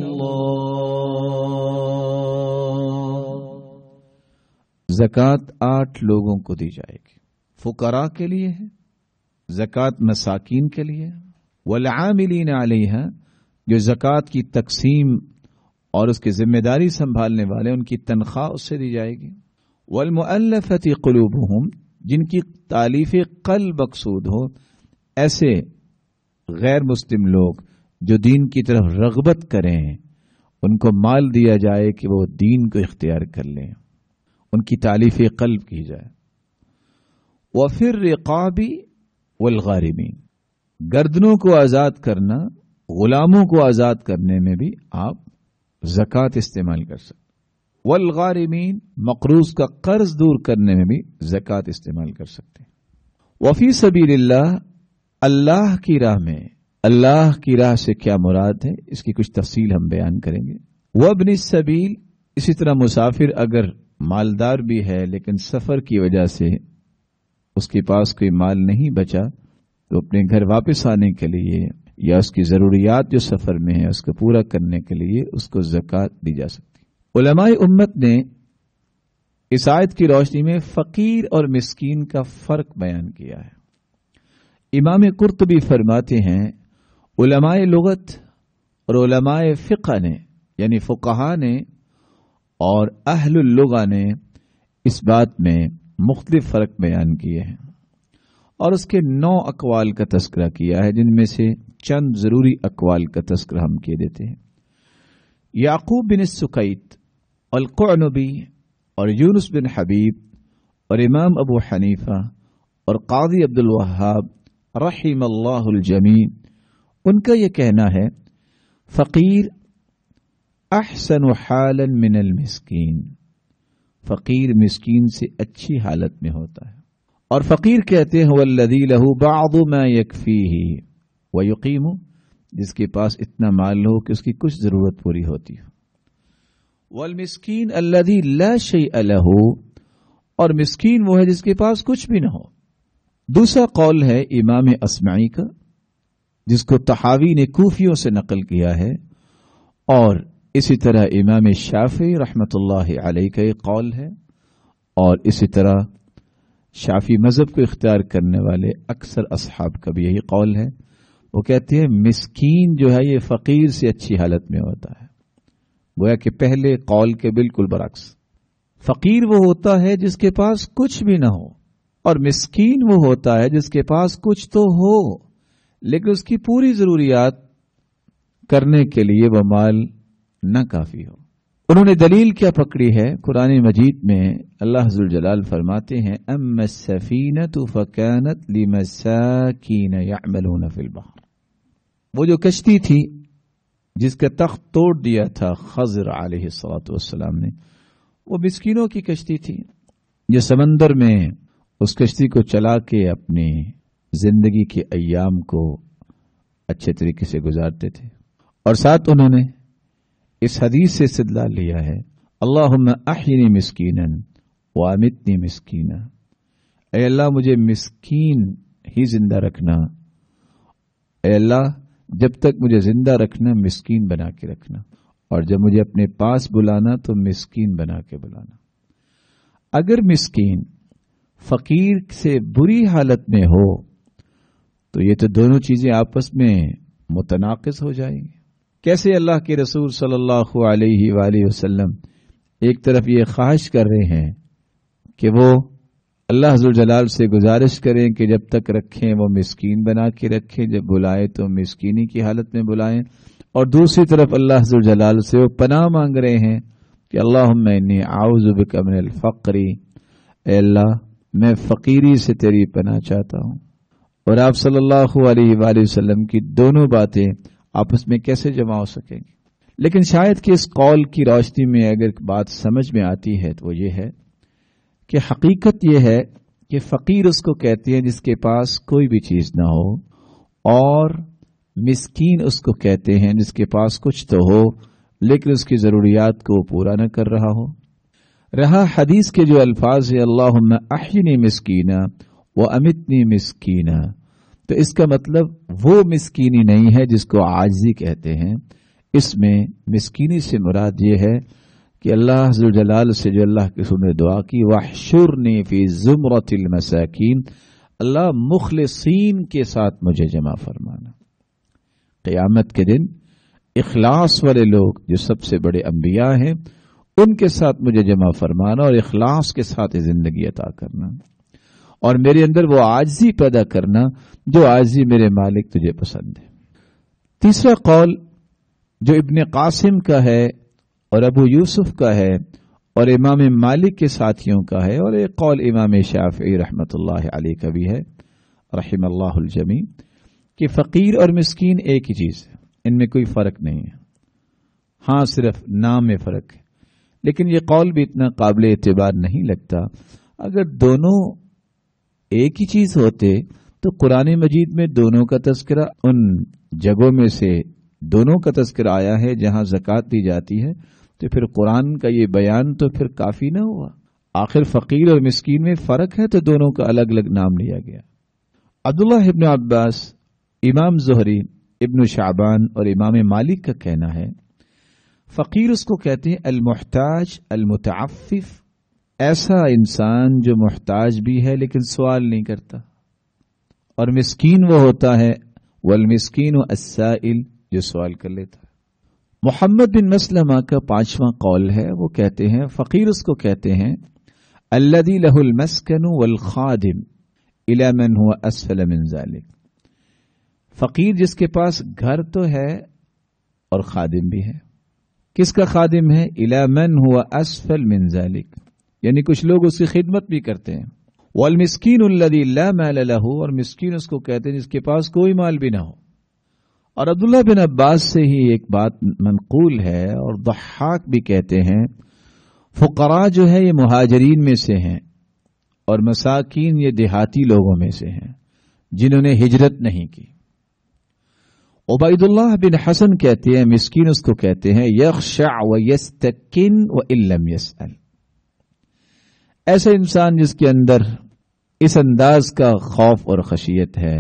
الله۔ زکوٰۃ 8 لوگوں کو دی جائے گی، فقراء کے لیے ہے، زکوٰۃ مساکین کے لیے، والعاملین علیہا، جو زکوٰۃ کی تقسیم اور اس کی ذمہ داری سنبھالنے والے ان کی تنخواہ اس سے دی جائے گی، والمؤلفۃ قلوبہم، جن کی تالیف قلب مقصود ہو، ایسے غیر مسلم لوگ جو دین کی طرف رغبت کریں، ان کو مال دیا جائے کہ وہ دین کو اختیار کر لیں، ان کی تالیف قلب کی جائے۔ وفی الرقاب والغارمین، گردنوں کو آزاد کرنا، غلاموں کو آزاد کرنے میں بھی آپ زکوٰۃ استعمال کر سکتے، والغارمین، مقروض کا قرض دور کرنے میں بھی زکوٰۃ استعمال کر سکتے ہیں۔ وفی سبیل اللہ، اللہ کی راہ میں، اللہ کی راہ سے کیا مراد ہے اس کی کچھ تفصیل ہم بیان کریں گے۔ وابن السبیل، اسی طرح مسافر اگر مالدار بھی ہے لیکن سفر کی وجہ سے اس کے پاس کوئی مال نہیں بچا تو اپنے گھر واپس آنے کے لیے یا اس کی ضروریات جو سفر میں ہے اس کو پورا کرنے کے لیے اس کو زکوٰۃ دی جا سکتی۔ علماء امت نے اس آیت کی روشنی میں فقیر اور مسکین کا فرق بیان کیا ہے۔ امام قرطبی فرماتے ہیں، علماء لغت اور علماء فقہ نے، یعنی فقہا نے اور اہل اللغہ نے اس بات میں مختلف فرق بیان کیے ہیں۔ اور اس کے 9 اقوال کا تذکرہ کیا ہے، جن میں سے چند ضروری اقوال کا تذکرہ ہم کیے دیتے ہیں۔ یعقوب بن السکیت، القعنبی اور یونس بن حبیب اور امام ابو حنیفہ اور قاضی عبد الوہاب رحم اللہ الجمیع، ان کا یہ کہنا ہے فقیر احسن حالا من المسکین، فقیر مسکین سے اچھی حالت میں ہوتا ہے۔ اور فقیر کہتے ہیں والذی لہ بعض ما یکفیہ ویقیم، جس کے پاس اتنا مال ہو کہ اس کی کچھ ضرورت پوری ہوتی ہو۔ والمسکین الذی لا شیء لہ، اور مسکین وہ ہے جس کے پاس کچھ بھی نہ ہو۔ دوسرا قول ہے امام اصمعی کا، جس کو طحاوی نے کوفیوں سے نقل کیا ہے، اور اسی طرح امام شافعی رحمۃ اللہ علیہ کا ایک قول ہے، اور اسی طرح شافعی مذہب کو اختیار کرنے والے اکثر اصحاب کا بھی یہی قول ہے۔ وہ کہتے ہیں مسکین جو ہے یہ فقیر سے اچھی حالت میں ہوتا ہے، گویا کہ پہلے قول کے بالکل برعکس۔ فقیر وہ ہوتا ہے جس کے پاس کچھ بھی نہ ہو، اور مسکین وہ ہوتا ہے جس کے پاس کچھ تو ہو لیکن اس کی پوری ضروریات کرنے کے لیے وہ مال نہ کافی ہو۔ انہوں نے دلیل کیا پکڑی ہے؟ قرآن مجید میں اللہ ذوالجلال فرماتے ہیں اما السفینۃ فکانت لمساکین یعملون فی البحر، وہ جو کشتی تھی جس کا تخت توڑ دیا تھا خضر علیہ الصلوۃ والسلام نے، وہ مسکینوں کی کشتی تھی جو سمندر میں اس کشتی کو چلا کے اپنی زندگی کے ایام کو اچھے طریقے سے گزارتے تھے۔ اور ساتھ انہوں نے اس حدیث سے استدلال لیا ہے اللہم احینی مسکینا وامتنی مسکینا، اے اللہ مجھے مسکین ہی زندہ رکھنا، اے اللہ جب تک مجھے زندہ رکھنا مسکین بنا کے رکھنا، اور جب مجھے اپنے پاس بلانا تو مسکین بنا کے بلانا۔ اگر مسکین فقیر سے بری حالت میں ہو تو یہ تو دونوں چیزیں آپس میں متناقض ہو جائیں گی۔ کیسے اللہ کے رسول صلی اللہ علیہ وآلہ وسلم ایک طرف یہ خواہش کر رہے ہیں کہ وہ اللہ ذوالجلال سے گزارش کریں کہ جب تک رکھیں وہ مسکین بنا کے رکھیں، جب بلائیں تو مسکینی کی حالت میں بلائیں، اور دوسری طرف اللہ ذوالجلال سے وہ پناہ مانگ رہے ہیں کہ اللہم انی اعوذ بک من الفقر، اے اللہ میں فقیری سے تیری پناہ چاہتا ہوں۔ اور آپ صلی اللہ علیہ وآلہ وسلم کی دونوں باتیں آپس میں کیسے جمع ہو سکیں گی؟ لیکن شاید کہ اس قول کی روشنی میں اگر بات سمجھ میں آتی ہے تو وہ یہ ہے کہ حقیقت یہ ہے کہ فقیر اس کو کہتے ہیں جس کے پاس کوئی بھی چیز نہ ہو، اور مسکین اس کو کہتے ہیں جس کے پاس کچھ تو ہو لیکن اس کی ضروریات کو پورا نہ کر رہا ہو۔ رہا حدیث کے جو الفاظ ہے اللہم احینی مسکینا وامتنی مسکینا، تو اس کا مطلب وہ مسکینی نہیں ہے جس کو عاجزی کہتے ہیں۔ اس میں مسکینی سے مراد یہ ہے کہ اللہ ذوالجلال سے جو اللہ کے رسول نے دعا کی واحشرنی فی زمرۃ المساکین، اللہ مخلصین کے ساتھ مجھے جمع فرمانا۔ قیامت کے دن اخلاص والے لوگ جو سب سے بڑے انبیاء ہیں ان کے ساتھ مجھے جمع فرمانا، اور اخلاص کے ساتھ زندگی عطا کرنا، اور میرے اندر وہ عاجزی پیدا کرنا جو عاجزی میرے مالک تجھے پسند ہے۔ تیسرا قول جو ابن قاسم کا ہے اور ابو یوسف کا ہے اور امام مالک کے ساتھیوں کا ہے، اور ایک قول امام شافعی رحمۃ اللہ علیہ کا بھی ہے رحم اللہ الجمیع، کہ فقیر اور مسکین ایک ہی چیز ہے، ان میں کوئی فرق نہیں ہے، ہاں صرف نام میں فرق ہے۔ لیکن یہ قول بھی اتنا قابل اعتبار نہیں لگتا۔ اگر دونوں ایک ہی چیز ہوتے تو قرآن مجید میں دونوں کا تذکرہ ان جگہوں میں سے دونوں کا تذکرہ آیا ہے جہاں زکوٰۃ دی جاتی ہے، تو پھر قرآن کا یہ بیان تو پھر کافی نہ ہوا؟ آخر فقیر اور مسکین میں فرق ہے تو دونوں کا الگ الگ نام لیا گیا۔ عبداللہ ابن عباس، امام زہری، ابن شعبان اور امام مالک کا کہنا ہے فقیر اس کو کہتے ہیں المحتاج المتعفف، ایسا انسان جو محتاج بھی ہے لیکن سوال نہیں کرتا، اور مسکین وہ ہوتا ہے والمسکین السائل جو سوال کر لیتا ہے۔ محمد بن مسلمہ کا 5واں قول ہے، وہ کہتے ہیں فقیر اس کو کہتے ہیں الذی لہ المسکن والخادم، इला मन हुआ अस्फल मिन ज़ालिक। फकीर जिसके पास घर तो है और खादिम भी है। किसका खादिम है? इला मन हुआ अस्फल मिन ज़ालिक, यानी कुछ लोग उसकी खिदमत भी करते हैं। वल मिस्कीन अल्लज़ी ला माल लहू, और मिस्कीन उसको कहते हैं जिसके पास कोई माल भी ना हो। और अब्दुल्लाह बिन अब्बास से ही एक बात मनकूल है, और दहाक भी कहते हैं, फुकरा जो है ये मुहाजिरीन में से हैं और मसाकीन ये देहाती लोगों में से हैं जिन्होंने हिजरत नहीं की। उबैदुल्लाह बिन हसन कहते हैं मिस्कीन उसको कहते हैं यख्शा व यस्तकिन व इल्लम यसअल, ऐसा इंसान जिसके अंदर इस अंदाज का खौफ और खशियत है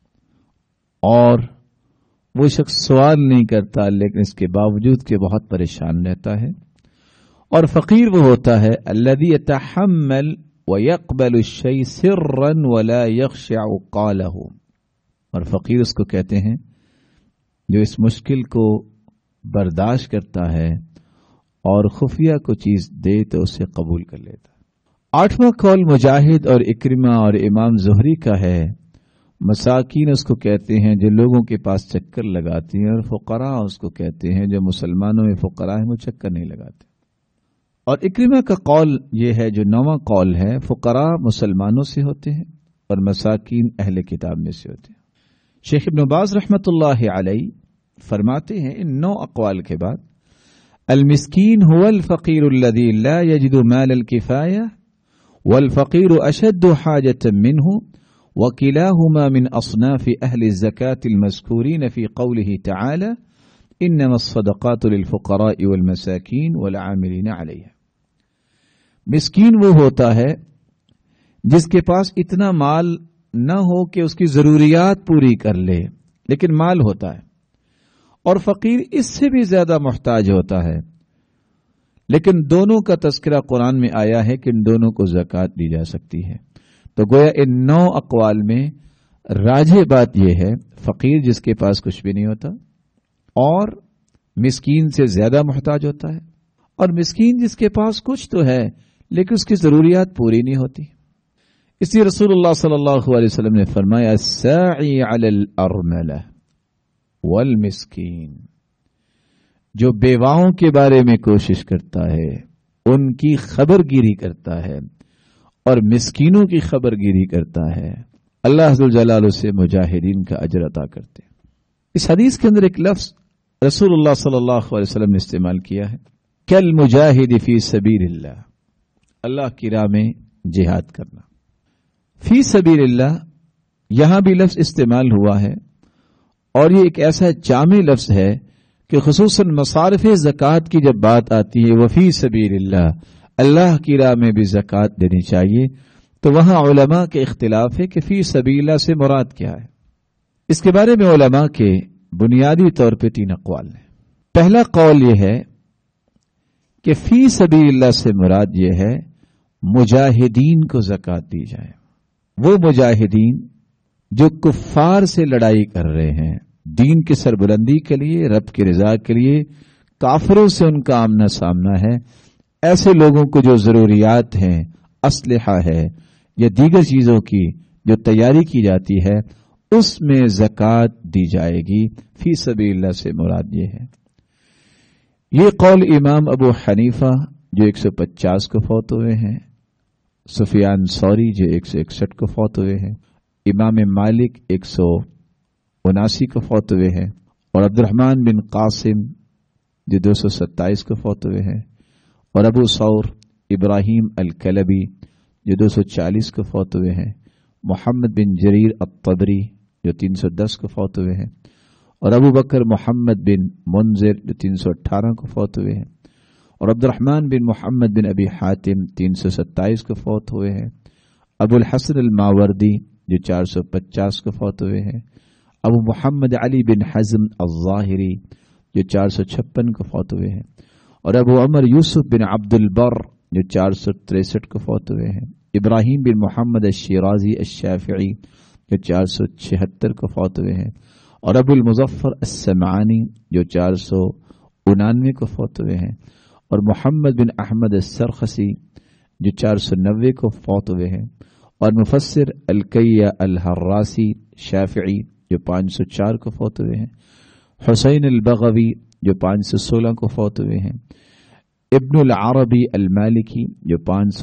और वो शख्स सवाल नहीं करता लेकिन इसके बावजूद के बहुत परेशान रहता है। और फकीर वो होता है अल्लज़ी यतहम्मल व यक़बलु शै सिर्रन वला यख्शअ क़ालहु, और फकीर उसको कहते हैं जो इस मुश्किल को बर्दाश्त करता है और खुफिया को चीज दे तो उसे कबूल कर लेता है। 8वां कौल मुजाहिद और इक्रिमा और इमाम ज़ुहरी का है, मसाकीन उसको कहते हैं जो लोगों के पास चक्कर लगाती हैं, और फुकरा उसको कहते हैं जो मुसलमानों में फुकरा है वो चक्कर नहीं लगाते। और इक्रिमा का कौल ये है जो 9वां कौल है, फुकरा मुसलमानों से होते हैं और मसाकीन अहले किताब में से होते हैं। शेख इब्न बाज रहमतुल्लाहि अलैहि फरमाते हैं इन 9 अक़वाल के बाद, अल मिस्कीन हुवल फ़क़ीरु अल्लज़ी ला यजिदु माल अल किफ़ाया वल फ़क़ीरु अशद्दु हाजतन मिन्हु व किलाहुमा मिन अस्नाफ़ि अहलि ज़कातिल मज़कूरीन फ़ी क़ौलिहि तआला इन्नमा अस्सदक़ातु लिल फ़ुक़राइ वल मसाकीन वल आमिलीन अलैहा। मिस्कीन वो होता है जिसके पास इतना माल न हो कि उसकी जरूरियात पूरी कर ले लेकिन माल होता है, और फकीर इससे भी ज्यादा मोहताज होता है, लेकिन दोनों का तस्करा कुरान में आया है कि इन दोनों को ज़कात दी जा सकती है। तो गोया इन 9 अक़वाल में राजे बात यह है फकीर जिसके पास कुछ भी नहीं होता और मिस्कीन से ज्यादा मोहताज होता है, और मिस्कीन जिसके पास कुछ तो है लेकिन उसकी जरूरियात पूरी नहीं होती। इसलिए रसूलुल्लाह सल्लल्लाहु अलैहि वसल्लम ने फरमाया साई अलल अरमला वल मिस्कीन, जो बेवाओं के बारे में कोशिश करता है उनकी खबरगिरी करता है और मिस्कीनों की खबरगिरी करता है, अल्लाह अज़्ज़ल जलालहू से मुजाहिदीन का अजर अता करते। इस हदीस के अंदर एक लफ्ज रसूलुल्लाह सल्लल्लाहु अलैहि वसल्लम ने इस्तेमाल किया है, कल मुजाहिद फी सबीलिल्लाह, अल्लाह की राह में जिहाद करना। फी सबीलिल्लाह यहां भी लफ्ज इस्तेमाल हुआ है, और ये एक ऐसा जामे लफ्ज है कि खुसूसन मसारिफ़े ज़कात की जब बात आती है वफ़ी सबीलिल्लाह, अल्लाह की राह में भी ज़कात देनी चाहिए, तो वहां उलमा के इख्तिलाफ है कि फी सबीलिल्लाह से मुराद क्या है। इसके बारे में उलमा के बुनियादी तौर पे 3 अक़वाल हैं। पहला कौल यह है कि फी सबीलिल्लाह से मुराद यह है मुजाहिदीन को ज़कात दी जाए, वो मुजाहिदीन जो कुफ्फार से लड़ाई कर रहे हैं दीन की सरबुलंदी के लिए, रब की रजा के लिए, काफिरों से उनका आमना सामना है, ऐसे लोगों को जो जरूरियात हैं, असलहा है या दीगर चीजों की जो तैयारी की जाती है उसमें ज़कात दी जाएगी। फी सबीलिल्लाह से मुराद ये है। ये कौल इमाम अबू हनीफा जो 150 को फौत हुए हैं, सुफियान सौरी जो 161 को फौत हुए हैं, इमाम मालिक 179 को फौत हुए हैं, और अब्दुर्रहमान बिन कासिम जो 227 को फौत हुए हैं, और अबू सौर इब्राहिम अल कलबी जो 240 को फौत हुए हैं, मोहम्मद बिन जरीर अत-तबरी जो 310 को फौत हुए हैं, और अबू बकर मोहम्मद बिन मुंजिर जो 318 को फौत हुए हैं, और Abdurrahman bin Muhammad bin Abi Hatim 327 को फौत हुए हैं, अबुल हसन अल मावर्दी जो 450 को फौत हुए हैं, अबू मोहम्मद अली बिन हज़म अज़-ज़ाहिरी जो 456 को फौत हुए हैं, और अबू अमर यूसुफ बिन अब्दुल बर जो 463 को फौत हुए हैं, इब्राहिम बिन मोहम्मद अश-शिराज़ी अश-शाफ़िई जो 476 को फौत हुए हैं, और अबुल मुज़फ़्फ़र अस-समानी जो 499 को फौत हुए हैं, और मोहम्मद बिन अहमद अस-सरखसी जो 490 को फौत हुए हैं, اور مفسر الکیہ الحراسی شافعی جو 504 کو فوت ہوئے ہیں، حسین البغوی جو 516 کو فوت ہوئے ہیں، ابن العربی المالکی جو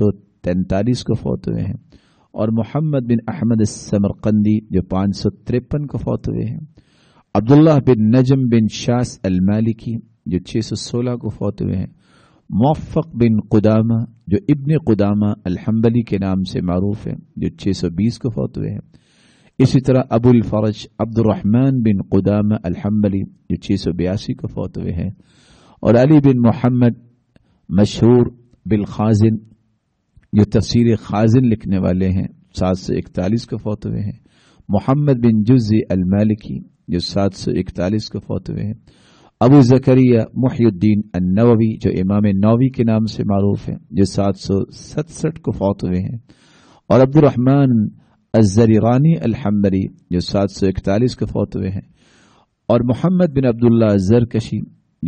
543 کو فوت ہوئے ہیں، اور محمد بن احمد السمرقندی جو 553 کو فوت ہوئے ہیں، عبداللہ بن نجم بن شاس المالکی جو 616 کو فوت ہوئے ہیں، موفق بن قدامہ جو ابن قدامہ الحنبلی کے نام سے معروف ہے جو 620 کو فوت ہوئے ہیں، اسی طرح ابو الفرج عبد الرحمن بن قدامہ الحنبلی جو 682 کو فوت ہوئے ہیں، اور علی بن محمد مشہور بالخازن جو تفسیر خازن لکھنے والے ہیں 741 کو فوت ہوئے ہیں، محمد بن جزی المالکی جو 741 کو فوت ہوئے ہیں، ابو زکریہ محی الدین النووی جو امام نووی کے نام سے معروف ہیں جو 767 کو فوت ہوئے ہیں، اور عبد الرحمن الزریرانی الحنبلی جو 741 کو فوت ہوئے ہیں، اور محمد بن عبداللہ الزرکشی جو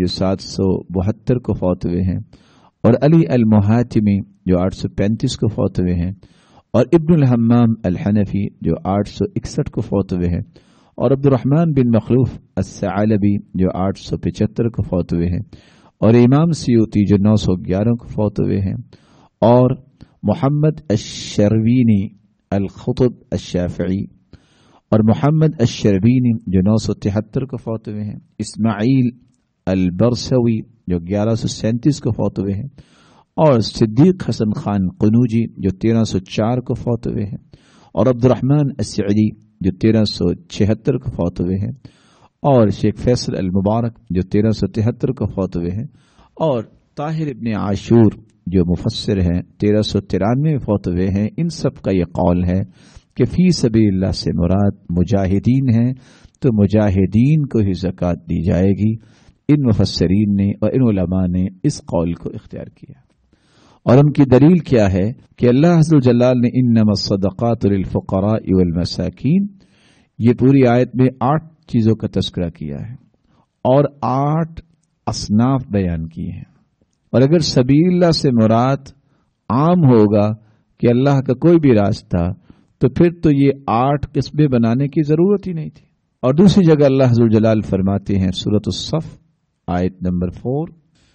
772 کو فوت ہوئے ہیں، اور علی المحاتمی جو 835 کو فوت ہوئے ہیں، اور ابن الحمام الحنفی جو 861 کو فوت ہوئے ہیں، اور عبد الرحمن بن مخلوف الثعلبی جو 875 کو فوت ہوئے ہیں، اور امام سیوطی جو 911 کو فوت ہوئے ہیں، اور محمد الشربینی الخطب الشافعی اور محمد الشربینی جو 973 کو فوت ہوئے ہیں، اسماعیل البرسوی جو 1137 کو فوت ہوئے ہیں، اور صدیق حسن خان قنوجی جو 1304 کو فوت ہوئے ہیں، اور عبد الرحمن السعدی جو 1376 کو فوت ہوئے ہیں، اور شیخ فیصل المبارک جو 1373 کو فوت ہوئے ہیں، اور طاہر ابن عاشور جو مفسر ہیں 1393 میں فوت ہوئے ہیں۔ ان سب کا یہ قول ہے کہ فی سبیل اللہ سے مراد مجاہدین ہیں، تو مجاہدین کو ہی زکوٰۃ دی جائے گی۔ ان مفسرین نے اور ان علماء نے اس قول کو اختیار کیا، اور ان کی دلیل کیا ہے کہ اللہ عز و جلال نے انما الصدقات للفقراء والمساکین، یہ پوری آیت میں 8 چیزوں کا تذکرہ کیا ہے اور 8 اصناف بیان کیے ہیں، اور اگر سبیل اللہ سے مراد عام ہوگا کہ اللہ کا کوئی بھی راستہ، تو پھر تو یہ 8 قسمیں بنانے کی ضرورت ہی نہیں تھی۔ اور دوسری جگہ اللہ عز و جلال فرماتے ہیں سورۃ الصف آیت نمبر 4،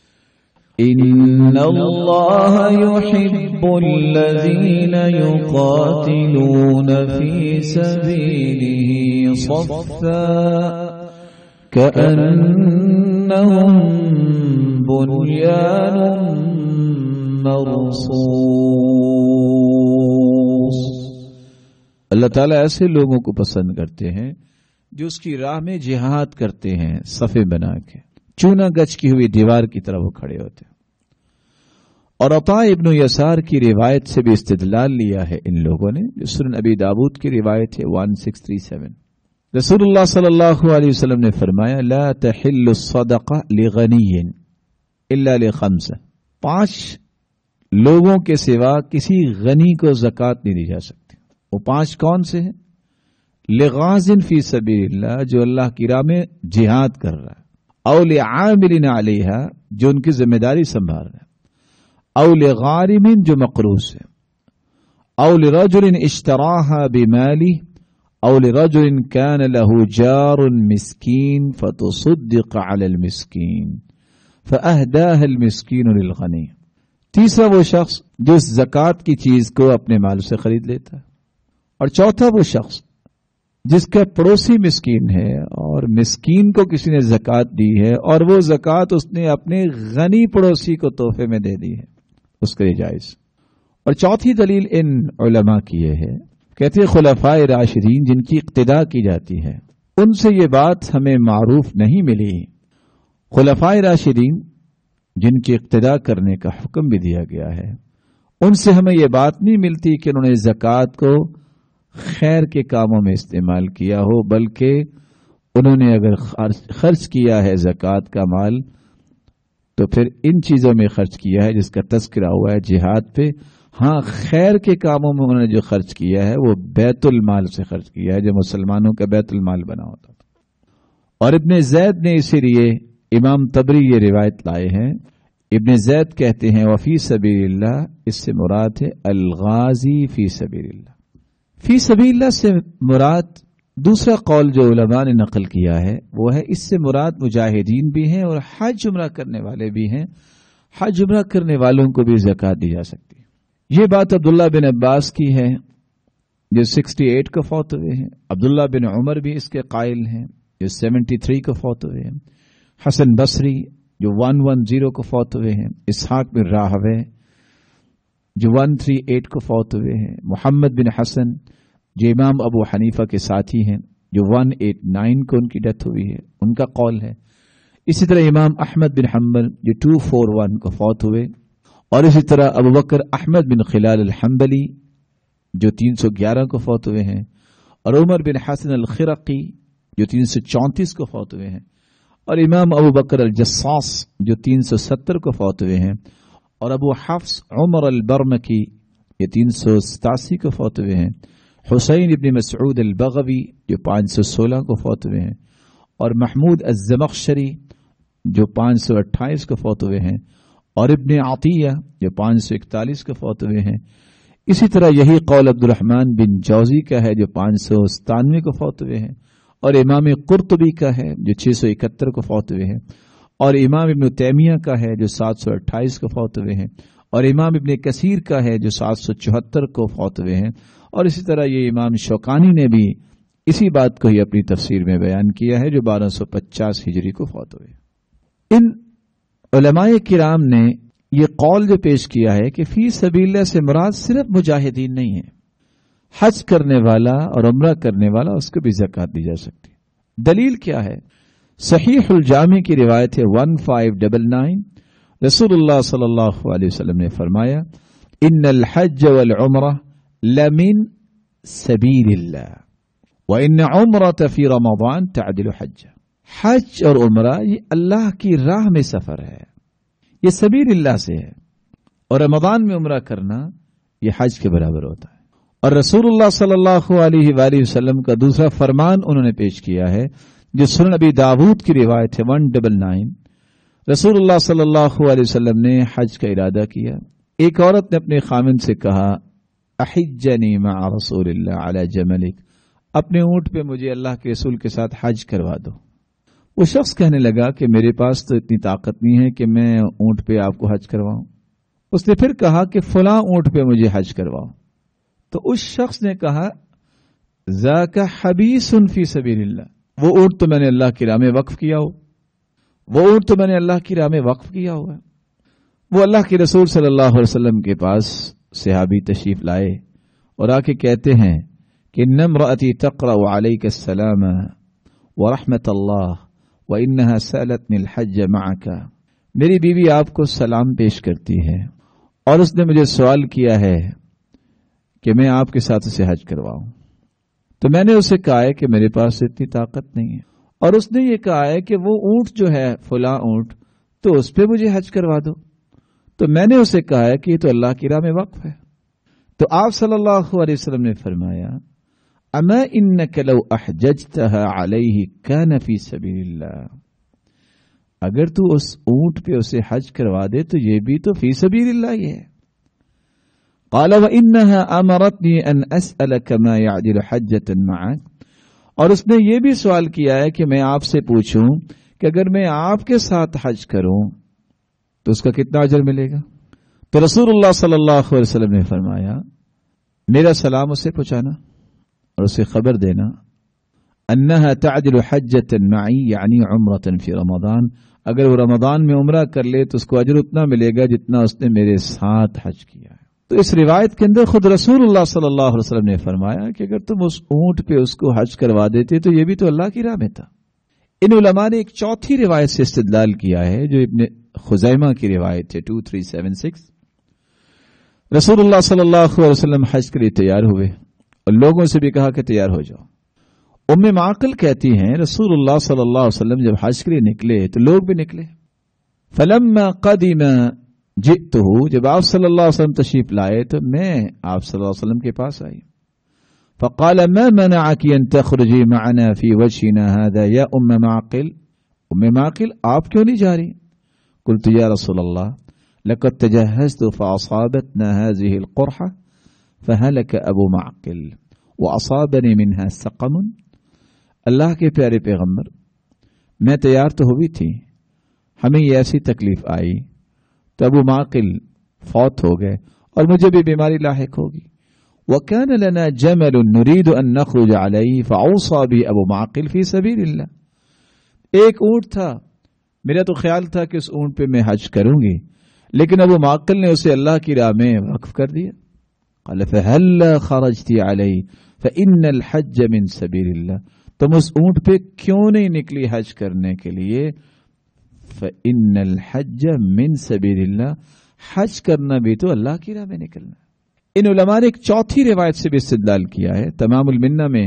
ان اللہ یحب الذین یقاتلون فی سبیلہ صفا کأنہم بنیان مرصوص۔ اللہ تعالیٰ ایسے لوگوں کو پسند کرتے ہیں جو اس کی راہ میں جہاد کرتے ہیں، صفیں بنا کے چونا گچ کی ہوئی دیوار کی طرح وہ کھڑے ہوتے ہیں۔ اور عطا ابن یسار کی روایت سے بھی استدلال لیا ہے ان لوگوں نے، جو سنن ابی داود کی روایت ہے 1637۔ رسول اللہ صلی اللہ علیہ وسلم نے فرمایا لا تحل الصدقہ لغنی الا لخمس، 5 لوگوں کے سوا کسی غنی کو زکوٰۃ نہیں دی جا سکتی۔ وہ 5 کون سے ہیں؟ لغازن فی سبیل اللہ، جو اللہ کی راہ میں جہاد کر رہا ہے، او لعاملین علیہا، جو ان کی ذمہ داری سنبھال رہا ہے، او لغارم، جو مقروض ہے، او لرجل اشتراها بماله، او لرجل كان له جار مسكين فتصدق على المسكين فأهداها المسكين للغني۔ تیسرا وہ شخص جو اس زکوٰۃ کی چیز کو اپنے مال سے خرید لیتا ہے، اور چوتھا وہ شخص جس کا پڑوسی مسکین ہے اور مسکین کو کسی نے زکوٰۃ دی ہے، اور وہ زکوٰۃ اس نے اپنے غنی پڑوسی کو تحفے میں دے دی ہے، اس کے لیے جائز۔ اور چوتھی دلیل ان علماء کی یہ ہے، کہتے ہیں خلفائے راشدین جن کی اقتداء کی جاتی ہے، ان سے یہ بات ہمیں معروف نہیں ملی۔ خلفائے راشدین جن کی اقتداء کرنے کا حکم بھی دیا گیا ہے، ان سے ہمیں یہ بات نہیں ملتی کہ انہوں نے زکوٰۃ کو خیر کے کاموں میں استعمال کیا ہو، بلکہ انہوں نے اگر خرچ کیا ہے زکوٰۃ کا مال تو پھر ان چیزوں میں خرچ کیا ہے جس کا تذکرہ ہوا ہے جہاد پہ۔ ہاں، خیر کے کاموں میں انہوں نے جو خرچ کیا ہے وہ بیت المال سے خرچ کیا ہے، جو مسلمانوں کا بیت المال بنا ہوتا تھا۔ اور ابن زید نے اسی لیے امام طبری یہ روایت لائے ہیں، ابن زید کہتے ہیں وفی سبیل اللہ، اس سے مراد ہے الغازی فی سبیل اللہ، فی سبیل اللہ سے مراد دوسرا قول جو علماء نے نقل کیا ہے وہ ہے اس سے مراد مجاہدین بھی ہیں اور حج عمرہ کرنے والے بھی ہیں. حج عمرہ کرنے والوں کو بھی زکوٰۃ دی جا سکتی ہے. یہ بات عبداللہ بن عباس کی ہے جو 68 کو فوت ہوئے ہیں. عبداللہ بن عمر بھی اس کے قائل ہیں جو 73 کو فوت ہوئے ہیں. حسن بصری جو 110 کو فوت ہوئے ہیں. اسحاق بن راہوے جو 138 کو فوت ہوئے ہیں. محمد بن حسن جو امام ابو حنیفہ کے ساتھی ہیں جو 189 کو ان کی ڈیتھ ہوئی ہے، ان کا قول ہے. اسی طرح امام احمد بن حنبل جو 241 کو فوت ہوئے، اور اسی طرح ابو بکر احمد بن خلال الحنبلی جو 311 کو فوت ہوئے ہیں، اور عمر بن حسن الخرقی جو 334 کو فوت ہوئے ہیں، اور امام ابو بکر الجصاص جو 370 کو فوت ہوئے ہیں، اور ابو حفص عمر البرمکی یہ 387 کو فوت ہوئے ہیں. حسین ابن مسعود البغوی جو 516 کو فوت ہوئے ہیں، اور محمود الزمخشری جو 528 کو فوت ہوئے ہیں، اور ابن عطیہ جو 541 کو فوت ہوئے ہیں. اسی طرح یہی قول عبد الرحمن بن جوزی کا ہے جو 597 کو فوت ہوئے ہیں، اور امام قرطبی کا ہے جو 671 کو فوت ہوئے ہیں، اور امام ابن تیمیہ کا ہے جو 728 کو فوت ہوئے ہیں، اور امام ابن کثیر کا ہے جو 774 کو فوت ہوئے ہیں. اور اسی طرح یہ امام شوکانی نے بھی اسی بات کو ہی اپنی تفسیر میں بیان کیا ہے جو 1250 ہجری کو فوت ہوئے. ان علماء کرام نے یہ قول جو پیش کیا ہے کہ فی سبیل اللہ سے مراد صرف مجاہدین نہیں ہے، حج کرنے والا اور عمرہ کرنے والا اس کو بھی زکوٰۃ دی جا سکتی. دلیل کیا ہے؟ صحیح الجامع کی روایت ہے 1599. رسول اللہ صلی اللہ علیہ وسلم نے فرمایا ان الحج والعمرہ لمن سبیل اللہ وان عمرۃ فی رمضان تعدل حج. حج اور عمرہ یہ اللہ کی راہ میں سفر ہے، یہ سبیل اللہ سے ہے، اور رمضان میں عمرہ کرنا یہ حج کے برابر ہوتا ہے. اور رسول اللہ صلی اللہ علیہ وآلہ وسلم کا دوسرا فرمان انہوں نے پیش کیا ہے جو سنن ابی داود کی روایت ہے 199. رسول اللہ صلی اللہ علیہ وسلم نے حج کا ارادہ کیا. ایک عورت نے اپنے خامن سے کہا احجنی مع رسول اللہ علی جملک، اپنے اونٹ پہ مجھے اللہ کے رسول کے ساتھ حج کروا دو. وہ شخص کہنے لگا کہ میرے پاس تو اتنی طاقت نہیں ہے کہ میں اونٹ پہ آپ کو حج کرواؤں. اس نے پھر کہا کہ فلاں اونٹ پہ مجھے حج کرواؤ. تو اس شخص نے کہا ذاک حبیس فی سبیل اللہ، وہ اونٹ تو میں نے اللہ کی راہ میں وقف کیا ہو، وہ اونٹ تو میں نے اللہ کی راہ میں وقف کیا ہوا ہے. وہ اللہ کے رسول صلی اللہ علیہ وسلم کے پاس صحابی تشریف لائے اور آ کے کہتے ہیں کہ ان امرأتی تقرأ علیک السلام ورحمت اللہ وانہا سألتنی الحج معک، میری بیوی آپ کو سلام پیش کرتی ہے اور اس نے مجھے سوال کیا ہے کہ میں آپ کے ساتھ اسے حج کرواؤں. تو میں نے اسے کہا ہے کہ میرے پاس اتنی طاقت نہیں ہے، اور اس نے یہ کہا ہے کہ وہ اونٹ جو ہے فلاں اونٹ تو اس پہ مجھے حج کروا دو. تو میں نے اسے کہا ہے کہ یہ تو اللہ کی راہ میں وقف ہے. تو آپ صلی اللہ علیہ وسلم نے فرمایا اما انک لو احججتها علیہ کان فی سبیل اللہ، اگر تو اس اونٹ پہ اسے حج کروا دے تو یہ بھی تو فی سبیل اللہ ہی ہے. قال وانها امرتنی ان اسألک ما يعدل حجة معک، اور اس نے یہ بھی سوال کیا ہے کہ میں آپ سے پوچھوں کہ اگر میں آپ کے ساتھ حج کروں تو اس کا کتنا اجر ملے گا. تو رسول اللہ صلی اللہ علیہ وسلم نے فرمایا میرا سلام اسے پہنچانا اور اسے خبر دینا انها تعدل حجة معی یعنی عمرة فی رمضان، اگر وہ رمضان میں عمرہ کر لے تو اس کو اجر اتنا ملے گا جتنا اس نے میرے ساتھ حج کیا ہے. تو اس روایت کے اندر خود رسول اللہ صلی اللہ علیہ وسلم نے فرمایا کہ اگر تم اس اونٹ پہ اس کو حج کروا دیتے تو یہ بھی تو اللہ کی راہ میں تھا. ان علماء نے ایک چوتھی روایت سے استدلال کیا ہے جو ابن خزیمہ کی روایت ہے 2376. رسول اللہ صلی اللہ علیہ وسلم حج کے لیے تیار ہوئے اور لوگوں سے بھی کہا کہ تیار ہو جاؤ. ام معقل کہتی ہیں رسول اللہ صلی اللہ علیہ وسلم جب حج کے لیے نکلے تو لوگ بھی نکلے. فلما قدم جئتہ، جب آپ صلی اللہ علیہ وسلم تشریف لائے تو میں آپ صلی اللہ علیہ وسلم کے پاس آئی. فقال ما منعك ان تخرجي معنا في وجهنا هذا يا ام معقل، ام معقل آپ کیوں نہیں جا رہی؟ قلت یا رسول اللہ لقد تجهزت فاصابتنا هذه القرحة فهلك ابو معقل وَأَصَابَنِي مِنْهَا سَقَمٌ، اللہ کے پیارے پیغمبر میں تیار تو ہوئی تھی، ہمیں یہ ایسی تکلیف آئی تو ابو معقل فوت ہو گئے اور مجھے بھی بیماری لاحق ہوگی. وَكَانَ لَنَا جَمَلٌ نُرِيدُ أَن نَخْرُجَ عَلَيْهِ فَأَوْصَى بِهِ أَبُو معقل فِي سَبِيلِ اللَّهِ. ایک اونٹ تھا، میرا تو خیال تھا کہ اس اونٹ پہ میں حج کروں گی، لیکن ابو معقل نے اسے اللہ کی راہ میں وقف کر دیا. قال فَهَلَّا خَرَجْتِ عَلَيْهِ فَإِنَّ الْحَجَّ مِن سَبِيلِ اللَّهِ، تم اس اونٹ پہ کیوں نہیں نکلی حج کرنے کے لیے؟ فَإِنَّ الْحَجَّ مِن سَبِيلِ اللَّهِ، حج کرنا بھی تو اللہ کی راہ میں نکلنا. ان علماء نے ایک چوتھی روایت سے بھی استدلال کیا ہے، تمام المنہ میں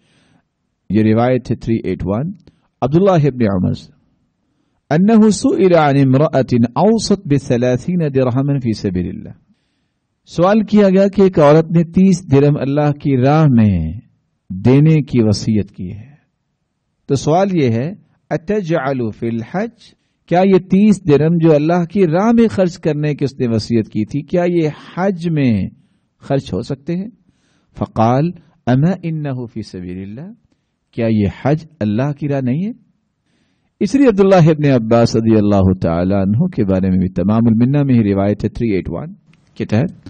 یہ روایت ہے 381 عبداللہ ابن عمر سے، انہ سئل عن امرأة اوصت ب30 درہما فی سبیل اللہ. سوال کیا گیا کہ ایک عورت نے 30 درہم اللہ کی راہ میں دینے کی وصیت کی ہے. تو سوال یہ ہے اتجعل فی الحج، کیا یہ 30 درہم جو اللہ کی راہ میں خرچ کرنے کی اس نے وصیت کی تھی، کیا یہ حج میں خرچ ہو سکتے ہیں؟ فقال اما انہ فی سبیل اللہ، کیا یہ حج اللہ کی راہ نہیں ہے؟ اس لیے عبداللہ ابن عباس رضی اللہ تعالی عنہ کے بارے میں بھی تمام المنہ میں ہی روایت ہے 381 کے تحت،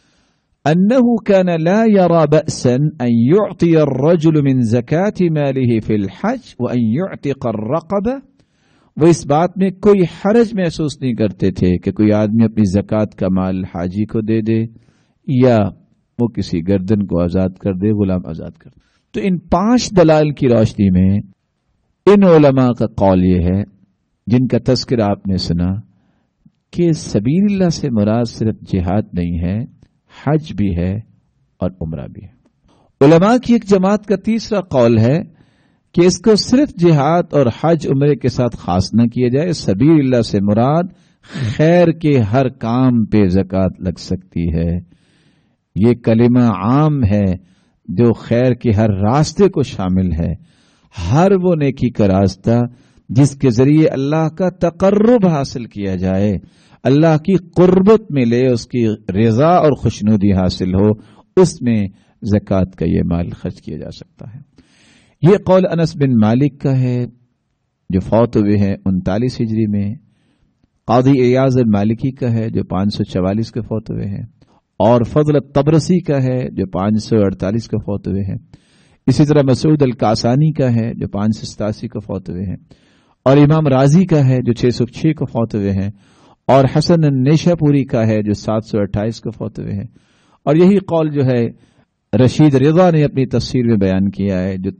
انه كان لا يرى بأسا ان يعطي الرجل من زكاة ماله في الحج وان يعتق الرقبة. وہ اس بات میں کوئی حرج محسوس نہیں کرتے تھے کہ کوئی آدمی اپنی زکوٰۃ کا مال حاجی کو دے دے یا وہ کسی گردن کو آزاد کر دے، غلام آزاد کر دے. تو ان 5 دلائل کی روشنی میں ان علماء کا قول یہ ہے جن کا تذکرہ آپ نے سنا کہ سبیل اللہ سے مراد صرف جہاد نہیں ہے، حج بھی ہے اور عمرہ بھی ہے. علماء کی ایک جماعت کا تیسرا قول ہے کہ اس کو صرف جہاد اور حج عمرے کے ساتھ خاص نہ کیا جائے، سبیل اللہ سے مراد خیر کے ہر کام پہ زکوٰۃ لگ سکتی ہے. یہ کلمہ عام ہے جو خیر کے ہر راستے کو شامل ہے، ہر وہ نیکی کا راستہ جس کے ذریعے اللہ کا تقرب حاصل کیا جائے، اللہ کی قربت ملے، اس کی رضا اور خوشنودی حاصل ہو، اس میں زکوٰۃ کا یہ مال خرچ کیا جا سکتا ہے. یہ قول انس بن مالک کا ہے جو فوت ہوئے ہیں 39 ہجری میں، قاضی ایاز المالکی کا ہے جو 544 کے فوت ہوئے ہیں، اور فضل الطبرسی کا ہے جو 548 کے فوت ہوئے ہیں. اسی طرح مسعود القاسانی کا ہے جو 587 کو فوت ہوئے ہیں، اور امام رازی کا ہے جو 606 کو فوت ہوئے ہیں، اور حسن النیشا پوری کا ہے جو 728 کو فوت ہوئے ہیں. اور یہی قول جو ہے رشید رضا نے اپنی تفسیر میں بیان کیا ہے جو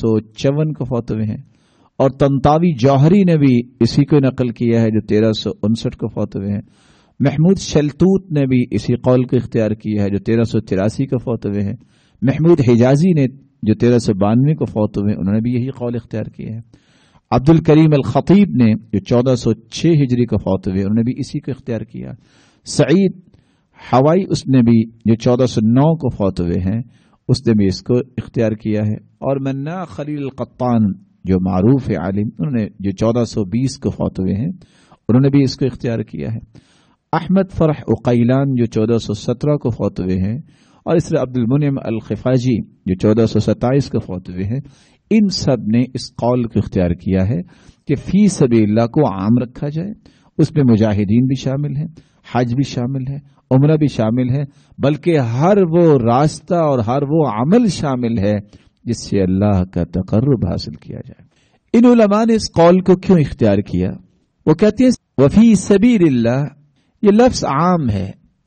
1354 کو فوت ہوئے ہیں، اور طنطاوی جوہری نے بھی اسی کو نقل کیا ہے جو 1359 کو فوت ہوئے ہیں. محمود شلتوت نے بھی اسی قول کو اختیار کیا ہے جو 1383 کو فوت ہوئے ہیں. محمود حجازی نے جو 1392 کو فوت ہوئے ہیں، انہوں نے بھی یہی قول اختیار کیا ہے. عبد الکریم الخطیب نے جو 1406 ہجری کو فوت ہوئے انہوں نے بھی اسی کو اختیار کیا. سعید حوائی اس نے بھی جو 1409 کو فوت ہوئے ہیں اس نے بھی اس کو اختیار کیا ہے. اور منا خلیل القطان جو معروف عالم، انہوں نے جو 1420 کو فوت ہوئے ہیں انہوں نے بھی اس کو اختیار کیا ہے. احمد فرح عقیلان جو 1417 کو فوت ہوئے ہیں، اور اس طرح عبد المنعم الخفاجی جو 1427 کو فوت ہوئے ہیں، ان سب نے اس قول کو اختیار کیا ہے کہ فی سبیل اللہ کو عام رکھا جائے، اس میں مجاہدین بھی شامل ہیں، حج بھی شامل ہے، عمرہ بھی شامل ہے، بلکہ ہر وہ راستہ اور ہر وہ عمل شامل ہے جس سے اللہ کا تقرب حاصل کیا جائے. ان علماء نے اس قول کو کیوں اختیار کیا؟ وہ کہتے ہیں وفی سبیل اللہ، یہ لفظ عام ہے،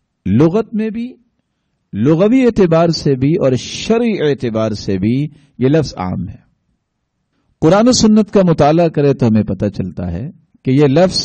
لغت میں بھی، لغوی اعتبار سے بھی اور شرعی اعتبار سے بھی یہ لفظ عام ہے. قرآن و سنت کا مطالعہ کرے تو ہمیں پتہ چلتا ہے کہ یہ لفظ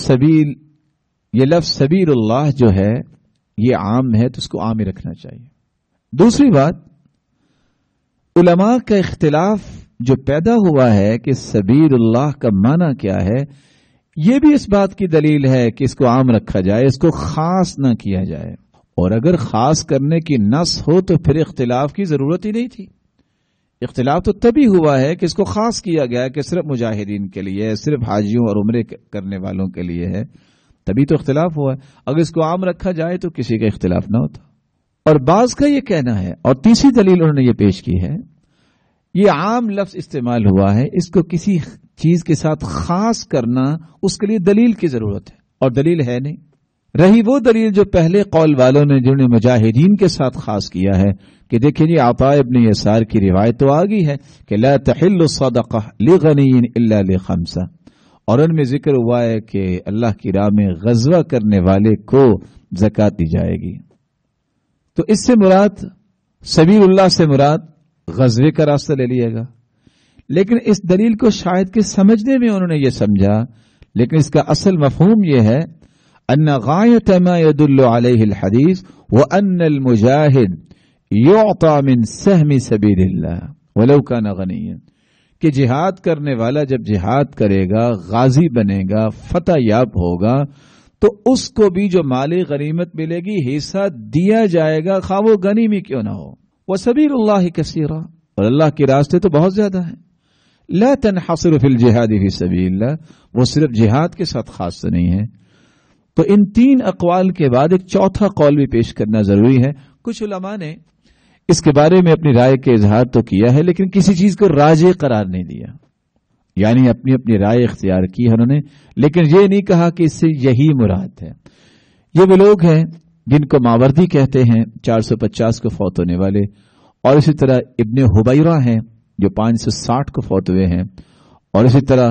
سبیل اللہ جو ہے یہ عام ہے، تو اس کو عام ہی رکھنا چاہیے. دوسری بات، علماء کا اختلاف جو پیدا ہوا ہے کہ سبیل اللہ کا معنی کیا ہے، یہ بھی اس بات کی دلیل ہے کہ اس کو عام رکھا جائے، اس کو خاص نہ کیا جائے. اور اگر خاص کرنے کی نص ہو تو پھر اختلاف کی ضرورت ہی نہیں تھی. اختلاف تو تبھی ہوا ہے کہ اس کو خاص کیا گیا کہ صرف مجاہدین کے لیے، صرف حاجیوں اور عمرے کرنے والوں کے لیے ہے، تبھی تو اختلاف ہوا ہے. اگر اس کو عام رکھا جائے تو کسی کا اختلاف نہ ہوتا. اور بعض کا یہ کہنا ہے، اور تیسری دلیل انہوں نے یہ پیش کی ہے، یہ عام لفظ استعمال ہوا ہے، اس کو کسی چیز کے ساتھ خاص کرنا اس کے لیے دلیل کی ضرورت ہے، اور دلیل ہے نہیں۔ رہی وہ دلیل جو پہلے قول والوں نے جنہوں نے مجاہدین کے ساتھ خاص کیا ہے کہ دیکھیں جی عطاء ابن یسار کی روایت تو آ گئی ہے کہ لا تحل الصدقہ لغنی الا لخمسہ، اور ان میں ذکر ہوا ہے کہ اللہ کی راہ میں غزوہ کرنے والے کو زکوٰۃ دی جائے گی۔ تو اس سے مراد سبیل اللہ سے مراد غزوے کا راستہ لے لیے گا، لیکن اس دلیل کو شاید کہ سمجھنے میں انہوں نے یہ سمجھا، لیکن اس کا اصل مفہوم یہ ہے ان غایت ما يدل علیہ الحدیث وان المجاہد یعطى من سہم سبیل اللہ ولو کان غنیا، کہ جہاد کرنے والا جب جہاد کرے گا، غازی بنے گا، فتح یاب ہوگا، تو اس کو بھی جو مال غنیمت ملے گی حصہ دیا جائے گا، خواہ وہ غنیمی کیوں نہ ہو۔ وسبیل اللہ کثیرہ، اور اللہ کے راستے تو بہت زیادہ ہیں۔ لا تنحصر فی الجہاد فی سبیل اللہ، وہ صرف جہاد کے ساتھ خاص تو نہیں ہے۔ تو ان تین اقوال کے بعد ایک چوتھا قول بھی پیش کرنا ضروری ہے۔ کچھ علماء نے اس کے بارے میں اپنی رائے کے اظہار تو کیا ہے، لیکن کسی چیز کو راجح قرار نہیں دیا، یعنی اپنی اپنی رائے اختیار کی ہے انہوں نے، لیکن یہ نہیں کہا کہ اس سے یہی مراد ہے۔ یہ وہ لوگ ہیں جن کو ماوردی کہتے ہیں، 450 کو فوت ہونے والے، اور اسی طرح ابن حبیرہ ہیں جو 560 کو فوت ہوئے ہیں، اور اسی طرح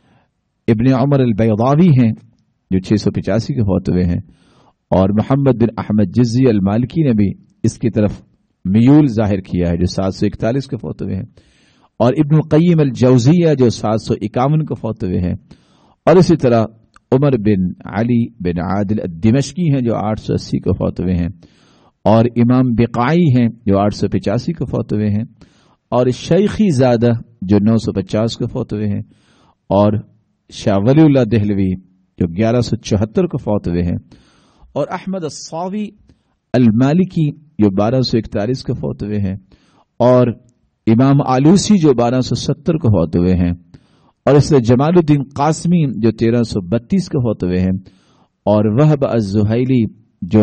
ابن عمر البیضاوی ہیں جو 685 کے فوت ہوئے ہیں، اور محمد بن احمد جزی المالکی نے بھی اس کی طرف میول ظاہر کیا ہے جو 741 کے فوت ہوئے ہیں، اور ابن القیم الجوزیہ جو 751 کو فوت ہوئے ہیں، اور اسی طرح عمر بن علی بن عادل الدمشقی ہیں جو 880 کو فوت ہوئے ہیں، اور امام بقائی ہیں جو 885 کو فوت ہوئے ہیں، اور شیخی زادہ جو 950 کو فوت ہوئے ہیں، اور شاہ ولی اللہ دہلوی جو 1174 کو فوت ہوئے ہیں، اور احمد الصاوی المالکی جو 1241 کو فوت ہوئے ہیں، اور امام آلوسی جو 1270 کو فوت ہوئے ہیں، اور اس طرح جمال الدین قاسمی جو 1332 کو فوت ہوئے ہیں، اور وہب الزہیلی جو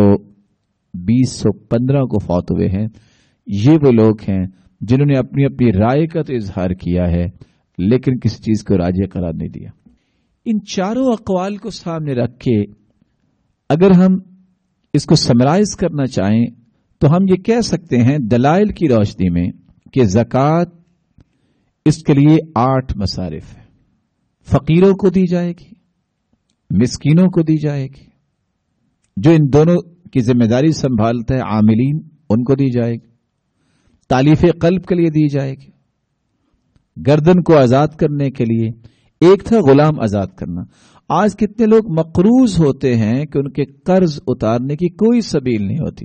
2015 کو فوت ہوئے ہیں۔ یہ وہ لوگ ہیں جنہوں نے اپنی اپنی رائے کا تو اظہار کیا ہے، لیکن کسی چیز کو راجح قرار نہیں دیا۔ ان چاروں اقوال کو سامنے رکھ کے اگر ہم اس کو سمرائز کرنا چاہیں تو ہم یہ کہہ سکتے ہیں دلائل کی روشنی میں کہ زکوٰۃ اس کے لیے 8 مصارف ہیں۔ فقیروں کو دی جائے گی، مسکینوں کو دی جائے گی، جو ان دونوں کی ذمہ داری سنبھالتا ہے عاملین ان کو دی جائے گی، تالیف قلب کے لیے دی جائے گی، گردن کو آزاد کرنے کے لیے، ایک تھا غلام آزاد کرنا۔ آج کتنے لوگ مقروض ہوتے ہیں کہ ان کے قرض اتارنے کی کوئی سبیل نہیں ہوتی،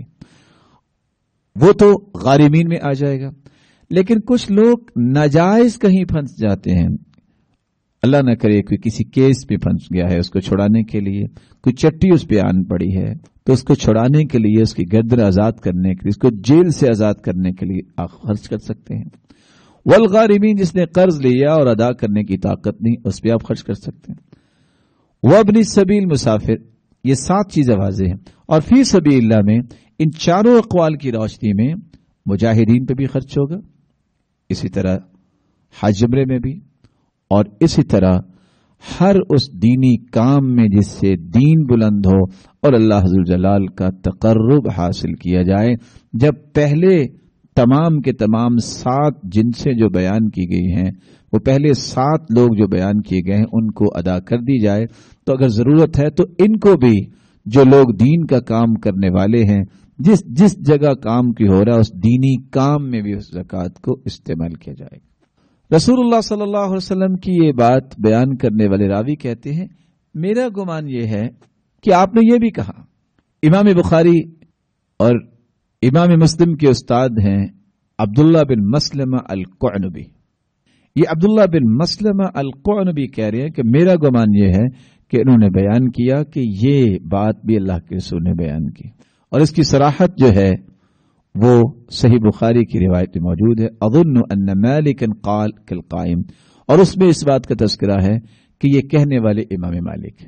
وہ تو غارمین میں آ جائے گا، لیکن کچھ لوگ ناجائز کہیں پھنس جاتے ہیں، اللہ نہ کرے کوئی کسی کیس میں پھنس گیا ہے، اس کو چھڑانے کے لیے کوئی چٹی اس پہ آن پڑی ہے، تو اس کو چھڑانے کے لیے، اس کی گردن آزاد کرنے کے لیے، اس کو جیل سے آزاد کرنے کے لیے آپ خرچ کر سکتے ہیں۔ والغارمین، جس نے قرض لیا اور ادا کرنے کی طاقت نہیں، اس پہ آپ خرچ کر سکتے ہیں۔ وابن السبیل، مسافر، یہ 7 چیزیں واضح ہیں، اور فی سبیل اللہ میں ان چاروں اقوال کی روشنی میں مجاہدین پہ بھی خرچ ہوگا، اسی طرح حج عمرے میں بھی، اور اسی طرح ہر اس دینی کام میں جس سے دین بلند ہو اور اللہ ذوالجلال کا تقرب حاصل کیا جائے۔ جب پہلے تمام کے تمام 7 جنسیں جو بیان کی گئی ہیں، وہ پہلے 7 لوگ جو بیان کیے گئے ہیں ان کو ادا کر دی جائے، تو اگر ضرورت ہے تو ان کو بھی، جو لوگ دین کا کام کرنے والے ہیں، جس جگہ کام کی ہو رہا ہے اس دینی کام میں بھی اس زکوٰۃ کو استعمال کیا جائے گا۔ رسول اللہ صلی اللہ علیہ وسلم کی یہ بات بیان کرنے والے راوی کہتے ہیں، میرا گمان یہ ہے کہ آپ نے یہ بھی کہا۔ امام بخاری اور امام مسلم کے استاد ہیں عبداللہ بن مسلمہ القعنبی۔ یہ عبداللہ بن مسلمہ القعنبی کہہ رہے ہیں کہ میرا گمان یہ ہے کہ انہوں نے بیان کیا کہ یہ بات بھی اللہ کے رسول نے بیان کی، اور اس کی صراحت جو ہے وہ صحیح بخاری کی روایت میں موجود ہے۔ اظن ان مالکا قال کالقائم، اور اس میں اس بات کا تذکرہ ہے کہ یہ کہنے والے امام مالک۔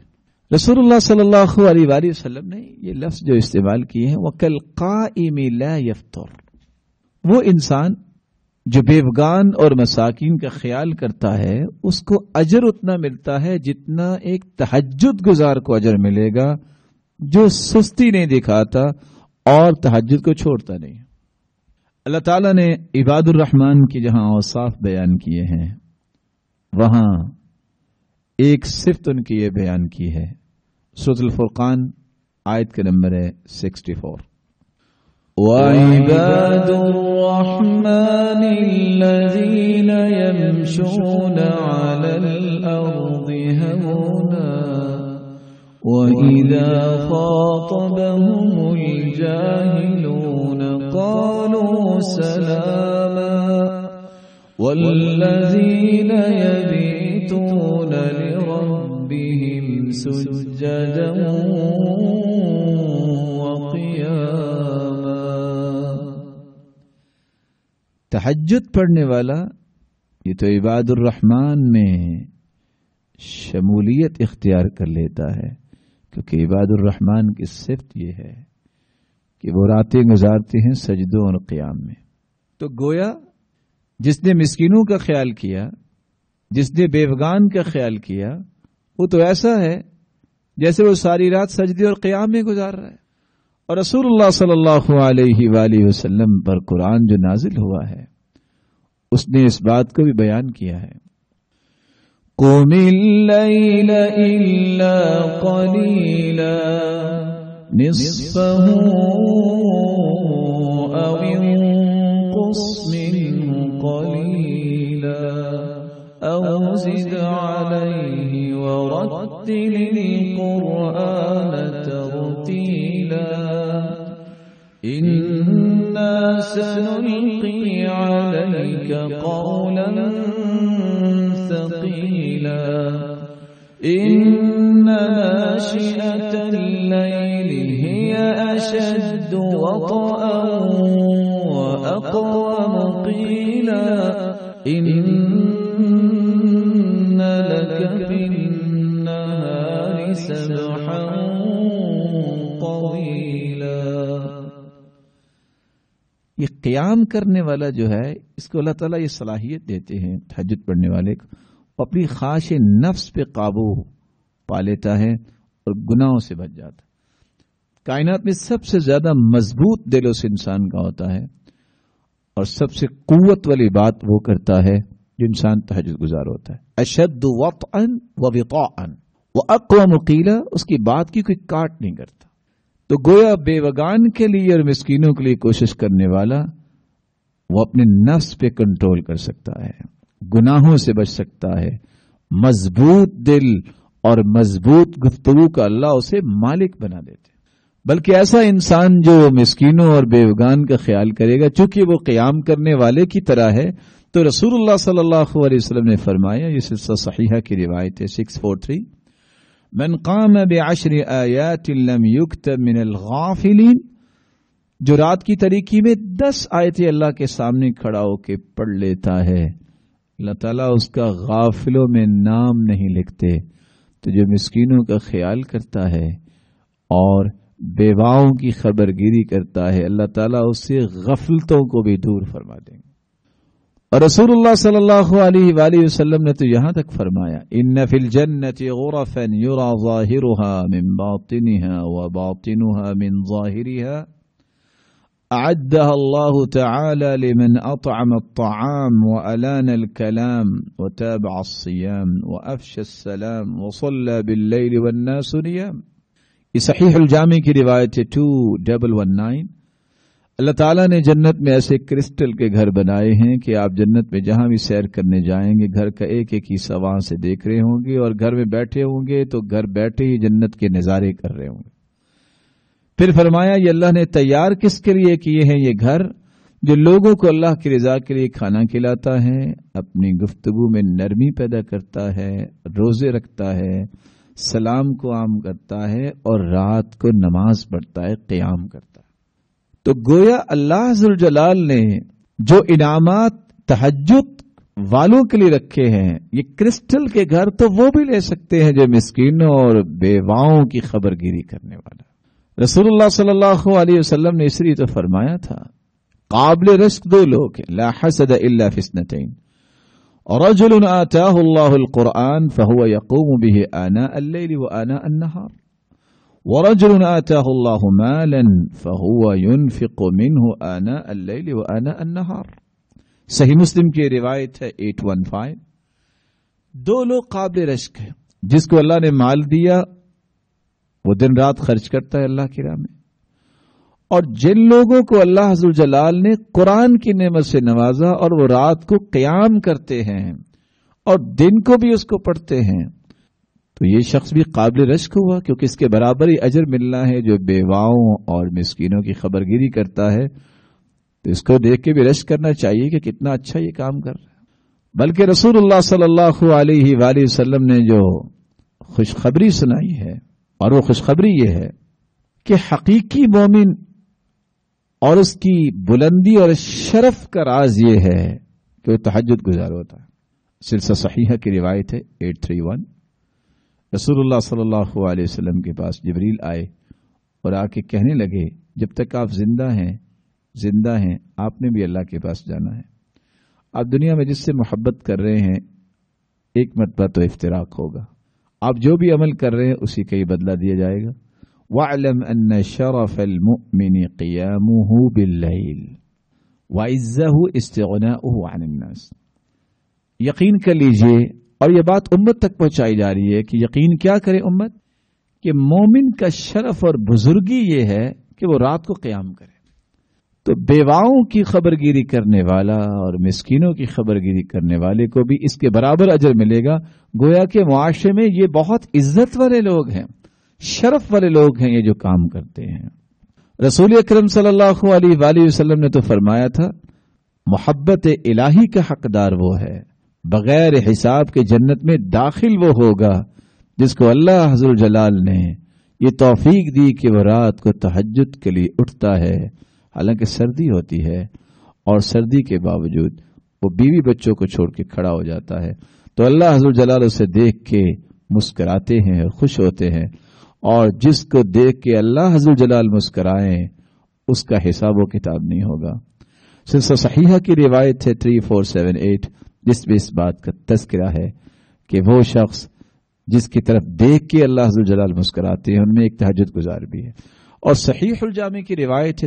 رسول اللہ صلی اللہ علیہ وآلہ وسلم نے یہ لفظ جو استعمال کیے ہیں وَكَالْقَائِمِ لَا يَفْطُرُ، وہ انسان جو بیوگان اور مساکین کا خیال کرتا ہے اس کو اجر اتنا ملتا ہے جتنا ایک تہجد گزار کو اجر ملے گا جو سستی نہیں دکھاتا اور تہجد کو چھوڑتا نہیں۔ اللہ تعالیٰ نے عباد الرحمن کی جہاں اوصاف بیان کیے ہیں وہاں ایک صفت ان کی یہ بیان کی ہے۔ سورۃ الفرقان آیت کا نمبر ہے 64۔ وَعِبَادُ الرَّحْمَنِ الَّذِينَ يَمْشُونَ عَلَى الْأَرْضِ هَوْنًا وَإِذَا خَاطَبَهُمُ الْجَاهِلُونَ قَالُوا سَلَامًا وَالَّذِينَ يَبِيتُونَ لِرَبِّهِمْ سُجَّدًا تہجد پڑھنے والا یہ تو عباد الرحمن میں شمولیت اختیار کر لیتا ہے، کیونکہ عباد الرحمن کی صفت یہ ہے کہ وہ راتیں گزارتے ہیں سجدوں اور قیام میں۔ تو گویا جس نے مسکینوں کا خیال کیا، جس نے بیوگان کا خیال کیا، وہ تو ایسا ہے جیسے وہ ساری رات سجدے اور قیام میں گزار رہا ہے۔ اور رسول اللہ صلی اللہ علیہ وآلہ وسلم پر قرآن جو نازل ہوا ہے اس نے اس بات کو بھی بیان کیا ہے۔ قُمِ اللَّيْلَ إِلَّا قَلِيلًا نِصْفَهُ أَوِ انقُصْ مِنْهُ قَلِيلًا أَوْ زِدْ عَلَيْهِ وَرَتِّلِ الْقُرْآنَ تَرْتِيلًا إِنَّا سَنُلْقِي عَلَيْكَ قَوْلًا ثَقِيلًا إِنَّ نَاشِئَةَ اللَّيْلِ هِيَ أَشَدُّ وَطْئًا وَأَقْوَمُ قِيلًا إِنَّ لَكَ فِي النَّهَارِ سَبْحًا طَوِيلًا۔ یہ قیام کرنے والا جو ہے اس کو اللہ تعالیٰ یہ صلاحیت دیتے ہیں تہجد پڑھنے والے کو، وہ اپنی خواہش نفس پہ قابو پا لیتا ہے اور گناہوں سے بچ جاتا ہے۔ کائنات میں سب سے زیادہ مضبوط دل اس انسان کا ہوتا ہے اور سب سے قوت والی بات وہ کرتا ہے جو انسان تہجد گزار ہوتا ہے۔ اشد وطئا ووطاءا واقوم قیلا، اس کی بات کی کوئی کاٹ نہیں کرتا۔ تو گویا بیوگان کے لیے اور مسکینوں کے لیے کوشش کرنے والا وہ اپنے نفس پہ کنٹرول کر سکتا ہے، گناہوں سے بچ سکتا ہے، مضبوط دل اور مضبوط گفتگو کا اللہ اسے مالک بنا دیتے۔ بلکہ ایسا انسان جو مسکینوں اور بیوگان کا خیال کرے گا، چونکہ وہ قیام کرنے والے کی طرح ہے، تو رسول اللہ صلی اللہ علیہ وسلم نے فرمایا، یہ سلسلہ صحیحہ کی روایت ہے 643، من قام بعشر آیات لم یکتب من الغافلین، جو رات کی تاریکی میں 10 آیتیں اللہ کے سامنے کھڑا ہو کے پڑھ لیتا ہے، اللہ تعالیٰ اس کا غافلوں میں نام نہیں لکھتے۔ تو جو مسکینوں کا خیال کرتا ہے اور بیواؤں کی خبرگیری کرتا ہے، اللہ تعالیٰ اس سے غفلتوں کو بھی دور فرما دیں گے۔ اور رسول اللہ صلی اللہ علیہ وآلہ وسلم نے تو یہاں تک فرمایا، ان فی الجنۃ غرفا یری ظاہرها من باطنها وباطنها من ظاہرها اعدها اللہ تعالی لمن اطعم الطعام وألان الكلام وتابع الصيام وافشى السلام وصلى باللیل والناس نیام۔ یہ صحیح الجامع کی روایت ہے 2119۔ اللہ تعالیٰ نے جنت میں ایسے کرسٹل کے گھر بنائے ہیں کہ آپ جنت میں جہاں بھی سیر کرنے جائیں گے گھر کا ایک ایک حصہ وہاں سے دیکھ رہے ہوں گے، اور گھر میں بیٹھے ہوں گے تو گھر بیٹھے ہی جنت کے نظارے کر رہے ہوں گے۔ پھر فرمایا یہ اللہ نے تیار کس کے لیے کیے ہیں یہ گھر، جو لوگوں کو اللہ کی رضا کے لیے کھانا کھلاتا ہے، اپنی گفتگو میں نرمی پیدا کرتا ہے، روزے رکھتا ہے، سلام کو عام کرتا ہے اور رات کو نماز پڑھتا ہے، قیام کرتا ہے۔ تو گویا اللہ ذوالجلال نے جو انعامات تہجد والوں کے لیے رکھے ہیں، یہ کرسٹل کے گھر تو وہ بھی لے سکتے ہیں جو مسکینوں اور بیواؤں کی خبر گیری کرنے والا۔ رسول اللہ صلی اللہ علیہ وسلم نے اس لیے تو فرمایا تھا قابل رزق دو لوگ ہیں، لا حسد الا فی اثنتین، رجل آتاہ اللہ القرآن فهو يقوم به آناء اللیل وآناء النہار، ورجل آتاہ اللہ مالا فهو ينفق منه آناء اللیل وآناء النہار۔ صحیح مسلم کی روایت ہے 815۔ دو لوگ قابل رزق ہیں، جس کو اللہ نے مال دیا وہ دن رات خرچ کرتا ہے اللہ کی راہ میں، اور جن لوگوں کو اللہ عز و جلال نے قرآن کی نعمت سے نوازا اور وہ رات کو قیام کرتے ہیں اور دن کو بھی اس کو پڑھتے ہیں، تو یہ شخص بھی قابل رزق ہوا، کیونکہ اس کے برابر ہی اجر ملنا ہے جو بیواؤں اور مسکینوں کی خبر گیری کرتا ہے۔ تو اس کو دیکھ کے بھی رشک کرنا چاہیے کہ کتنا اچھا یہ کام کر رہا ہے۔ بلکہ رسول اللہ صلی اللہ علیہ وآلہ وسلم نے جو خوشخبری سنائی ہے، اور وہ خوشخبری یہ ہے کہ حقیقی مومن اور اس کی بلندی اور شرف کا راز یہ ہے کہ وہ تہجد گزار ہوتا ہے۔ سلسلہ صحیحہ کی روایت ہے 831۔ رسول اللہ صلی اللہ علیہ وسلم کے پاس جبریل آئے اور آ کے کہنے لگے جب تک آپ زندہ ہیں آپ نے بھی اللہ کے پاس جانا ہے۔ آپ دنیا میں جس سے محبت کر رہے ہیں ایک مرتبہ تو افتراق ہوگا، آپ جو بھی عمل کر رہے ہیں اسی کا ہی بدلہ دیا جائے گا۔ وَاعْلَمْ أَنَّ شَرَفَ الْمُؤْمِنِ قِيَامُهُ بِاللَّيْلِ وَعِزَّهُ اسْتِغْنَاؤُهُ عَنِ النَّاسِ۔ یقین کر لیجئے، اور یہ بات امت تک پہنچائی جا رہی ہے کہ یقین کیا کرے امت، کہ مومن کا شرف اور بزرگی یہ ہے کہ وہ رات کو قیام کرے۔ تو بیواؤں کی خبر گیری کرنے والا اور مسکینوں کی خبر گیری کرنے والے کو بھی اس کے برابر اجر ملے گا۔ گویا کہ معاشرے میں یہ بہت عزت والے لوگ ہیں، شرف والے لوگ ہیں یہ جو کام کرتے ہیں۔ رسول اکرم صلی اللہ علیہ وآلہ وسلم نے تو فرمایا تھا محبت الہی کا حقدار وہ ہے، بغیر حساب کے جنت میں داخل وہ ہوگا جس کو اللہ عز و جلال نے یہ توفیق دی کہ وہ رات کو تہجد کے لیے اٹھتا ہے، حالانکہ سردی ہوتی ہے اور سردی کے باوجود وہ بیوی بچوں کو چھوڑ کے کھڑا ہو جاتا ہے، تو اللہ عز و جلال اسے دیکھ کے مسکراتے ہیں، خوش ہوتے ہیں، اور جس کو دیکھ کے اللہ عز و جلال مسکرائیں اس کا حساب و کتاب نہیں ہوگا۔ سلسلہ صحیحہ کی روایت ہے 3478، جس میں اس بات کا تذکرہ ہے کہ وہ شخص جس کی طرف دیکھ کے اللہ عز و جلال مسکراتے ہیں ان میں ایک تہجد گزار بھی ہے۔ اور صحیح الجامع کی روایت ہے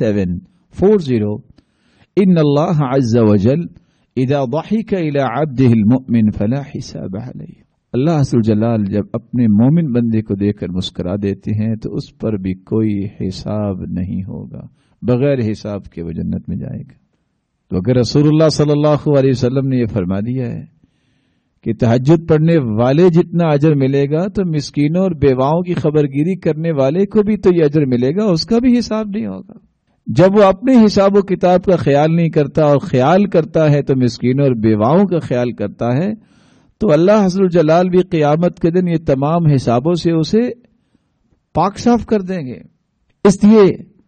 3740، ان اللہ عز وجل اذا ضحك الى عبده المؤمن فلا حساب علیہ۔ اللہ عز و جلال جب اپنے مومن بندے کو دیکھ کر مسکرا دیتے ہیں تو اس پر بھی کوئی حساب نہیں ہوگا، بغیر حساب کے وہ جنت میں جائے گا۔ تو اگر رسول اللہ صلی اللہ علیہ وسلم نے یہ فرما دیا ہے کہ تہجد پڑھنے والے جتنا اجر ملے گا تو مسکینوں اور بیواؤں کی خبر گیری کرنے والے کو بھی تو یہ اجر ملے گا، اس کا بھی حساب نہیں ہوگا۔ جب وہ اپنے حساب و کتاب کا خیال نہیں کرتا اور خیال کرتا ہے تو مسکینوں اور بیواؤں کا خیال کرتا ہے، تو اللہ عز و جلال بھی قیامت کے دن یہ تمام حسابوں سے اسے پاک صاف کر دیں گے۔ اس لیے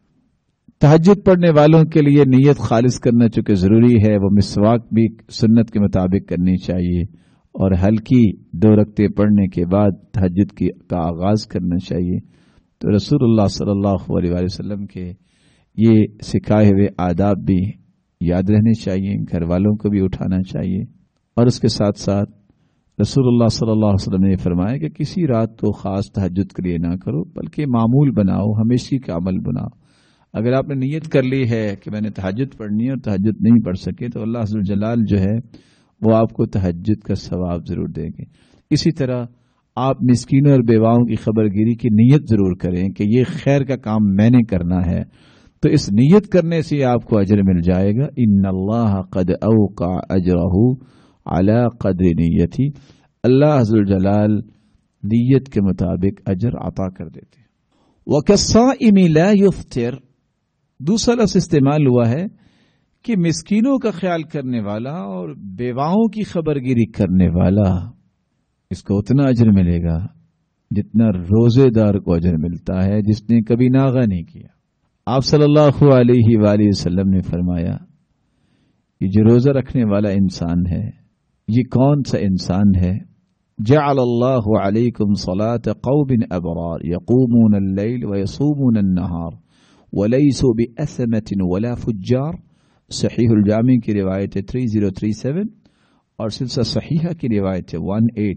تہجد پڑھنے والوں کے لیے نیت خالص کرنا چونکہ ضروری ہے، وہ مسواک بھی سنت کے مطابق کرنی چاہیے، اور ہلکی 2 رکعتیں پڑھنے کے بعد تہجد کا آغاز کرنا چاہیے۔ تو رسول اللہ صلی اللہ علیہ وآلہ وسلم کے یہ سکھائے ہوئے آداب بھی یاد رہنے چاہیے، گھر والوں کو بھی اٹھانا چاہیے، اور اس کے ساتھ ساتھ رسول اللہ صلی اللہ علیہ وسلم نے فرمایا کہ کسی رات کو خاص تہجد کے لیے نہ کرو، بلکہ معمول بناؤ، ہمیشہ کا عمل بناؤ۔ اگر آپ نے نیت کر لی ہے کہ میں نے تہجد پڑھنی ہے اور تہجد نہیں پڑھ سکے تو اللہ عز و جلال جو ہے وہ آپ کو تہجد کا ثواب ضرور دیں گے۔ اسی طرح آپ مسکینوں اور بیواؤں کی خبر گیری کی نیت ضرور کریں کہ یہ خیر کا کام میں نے کرنا ہے، تو اس نیت کرنے سے آپ کو اجر مل جائے گا۔ ان اللہ قد اوقع اجرہ علی قدر نیتی، اللہ عز و جلال نیت کے مطابق اجر عطا کر دیتے ہیں۔ وَكَالصَّائِمِ لَا يُفْطِرُ، دوسرا لفظ استعمال ہوا ہے کہ مسکینوں کا خیال کرنے والا اور بیواؤں کی خبر گیری کرنے والا، اس کو اتنا اجر ملے گا جتنا روزے دار کو اجر ملتا ہے جس نے کبھی ناغہ نہیں کیا۔ آپ صلی اللہ علیہ وآلہ وسلم نے فرمایا کہ جو روزہ رکھنے والا انسان ہے یہ کون سا انسان ہے؟ جعل اللہ علیکم صلاة قوم ابرار یقومون اللیل ویصومون النہار ولیسوا بأثمة ولا فجار. صحیح الجامع کی روایت ہے 3037 اور سلسلہ صحیحہ کی روایت ہے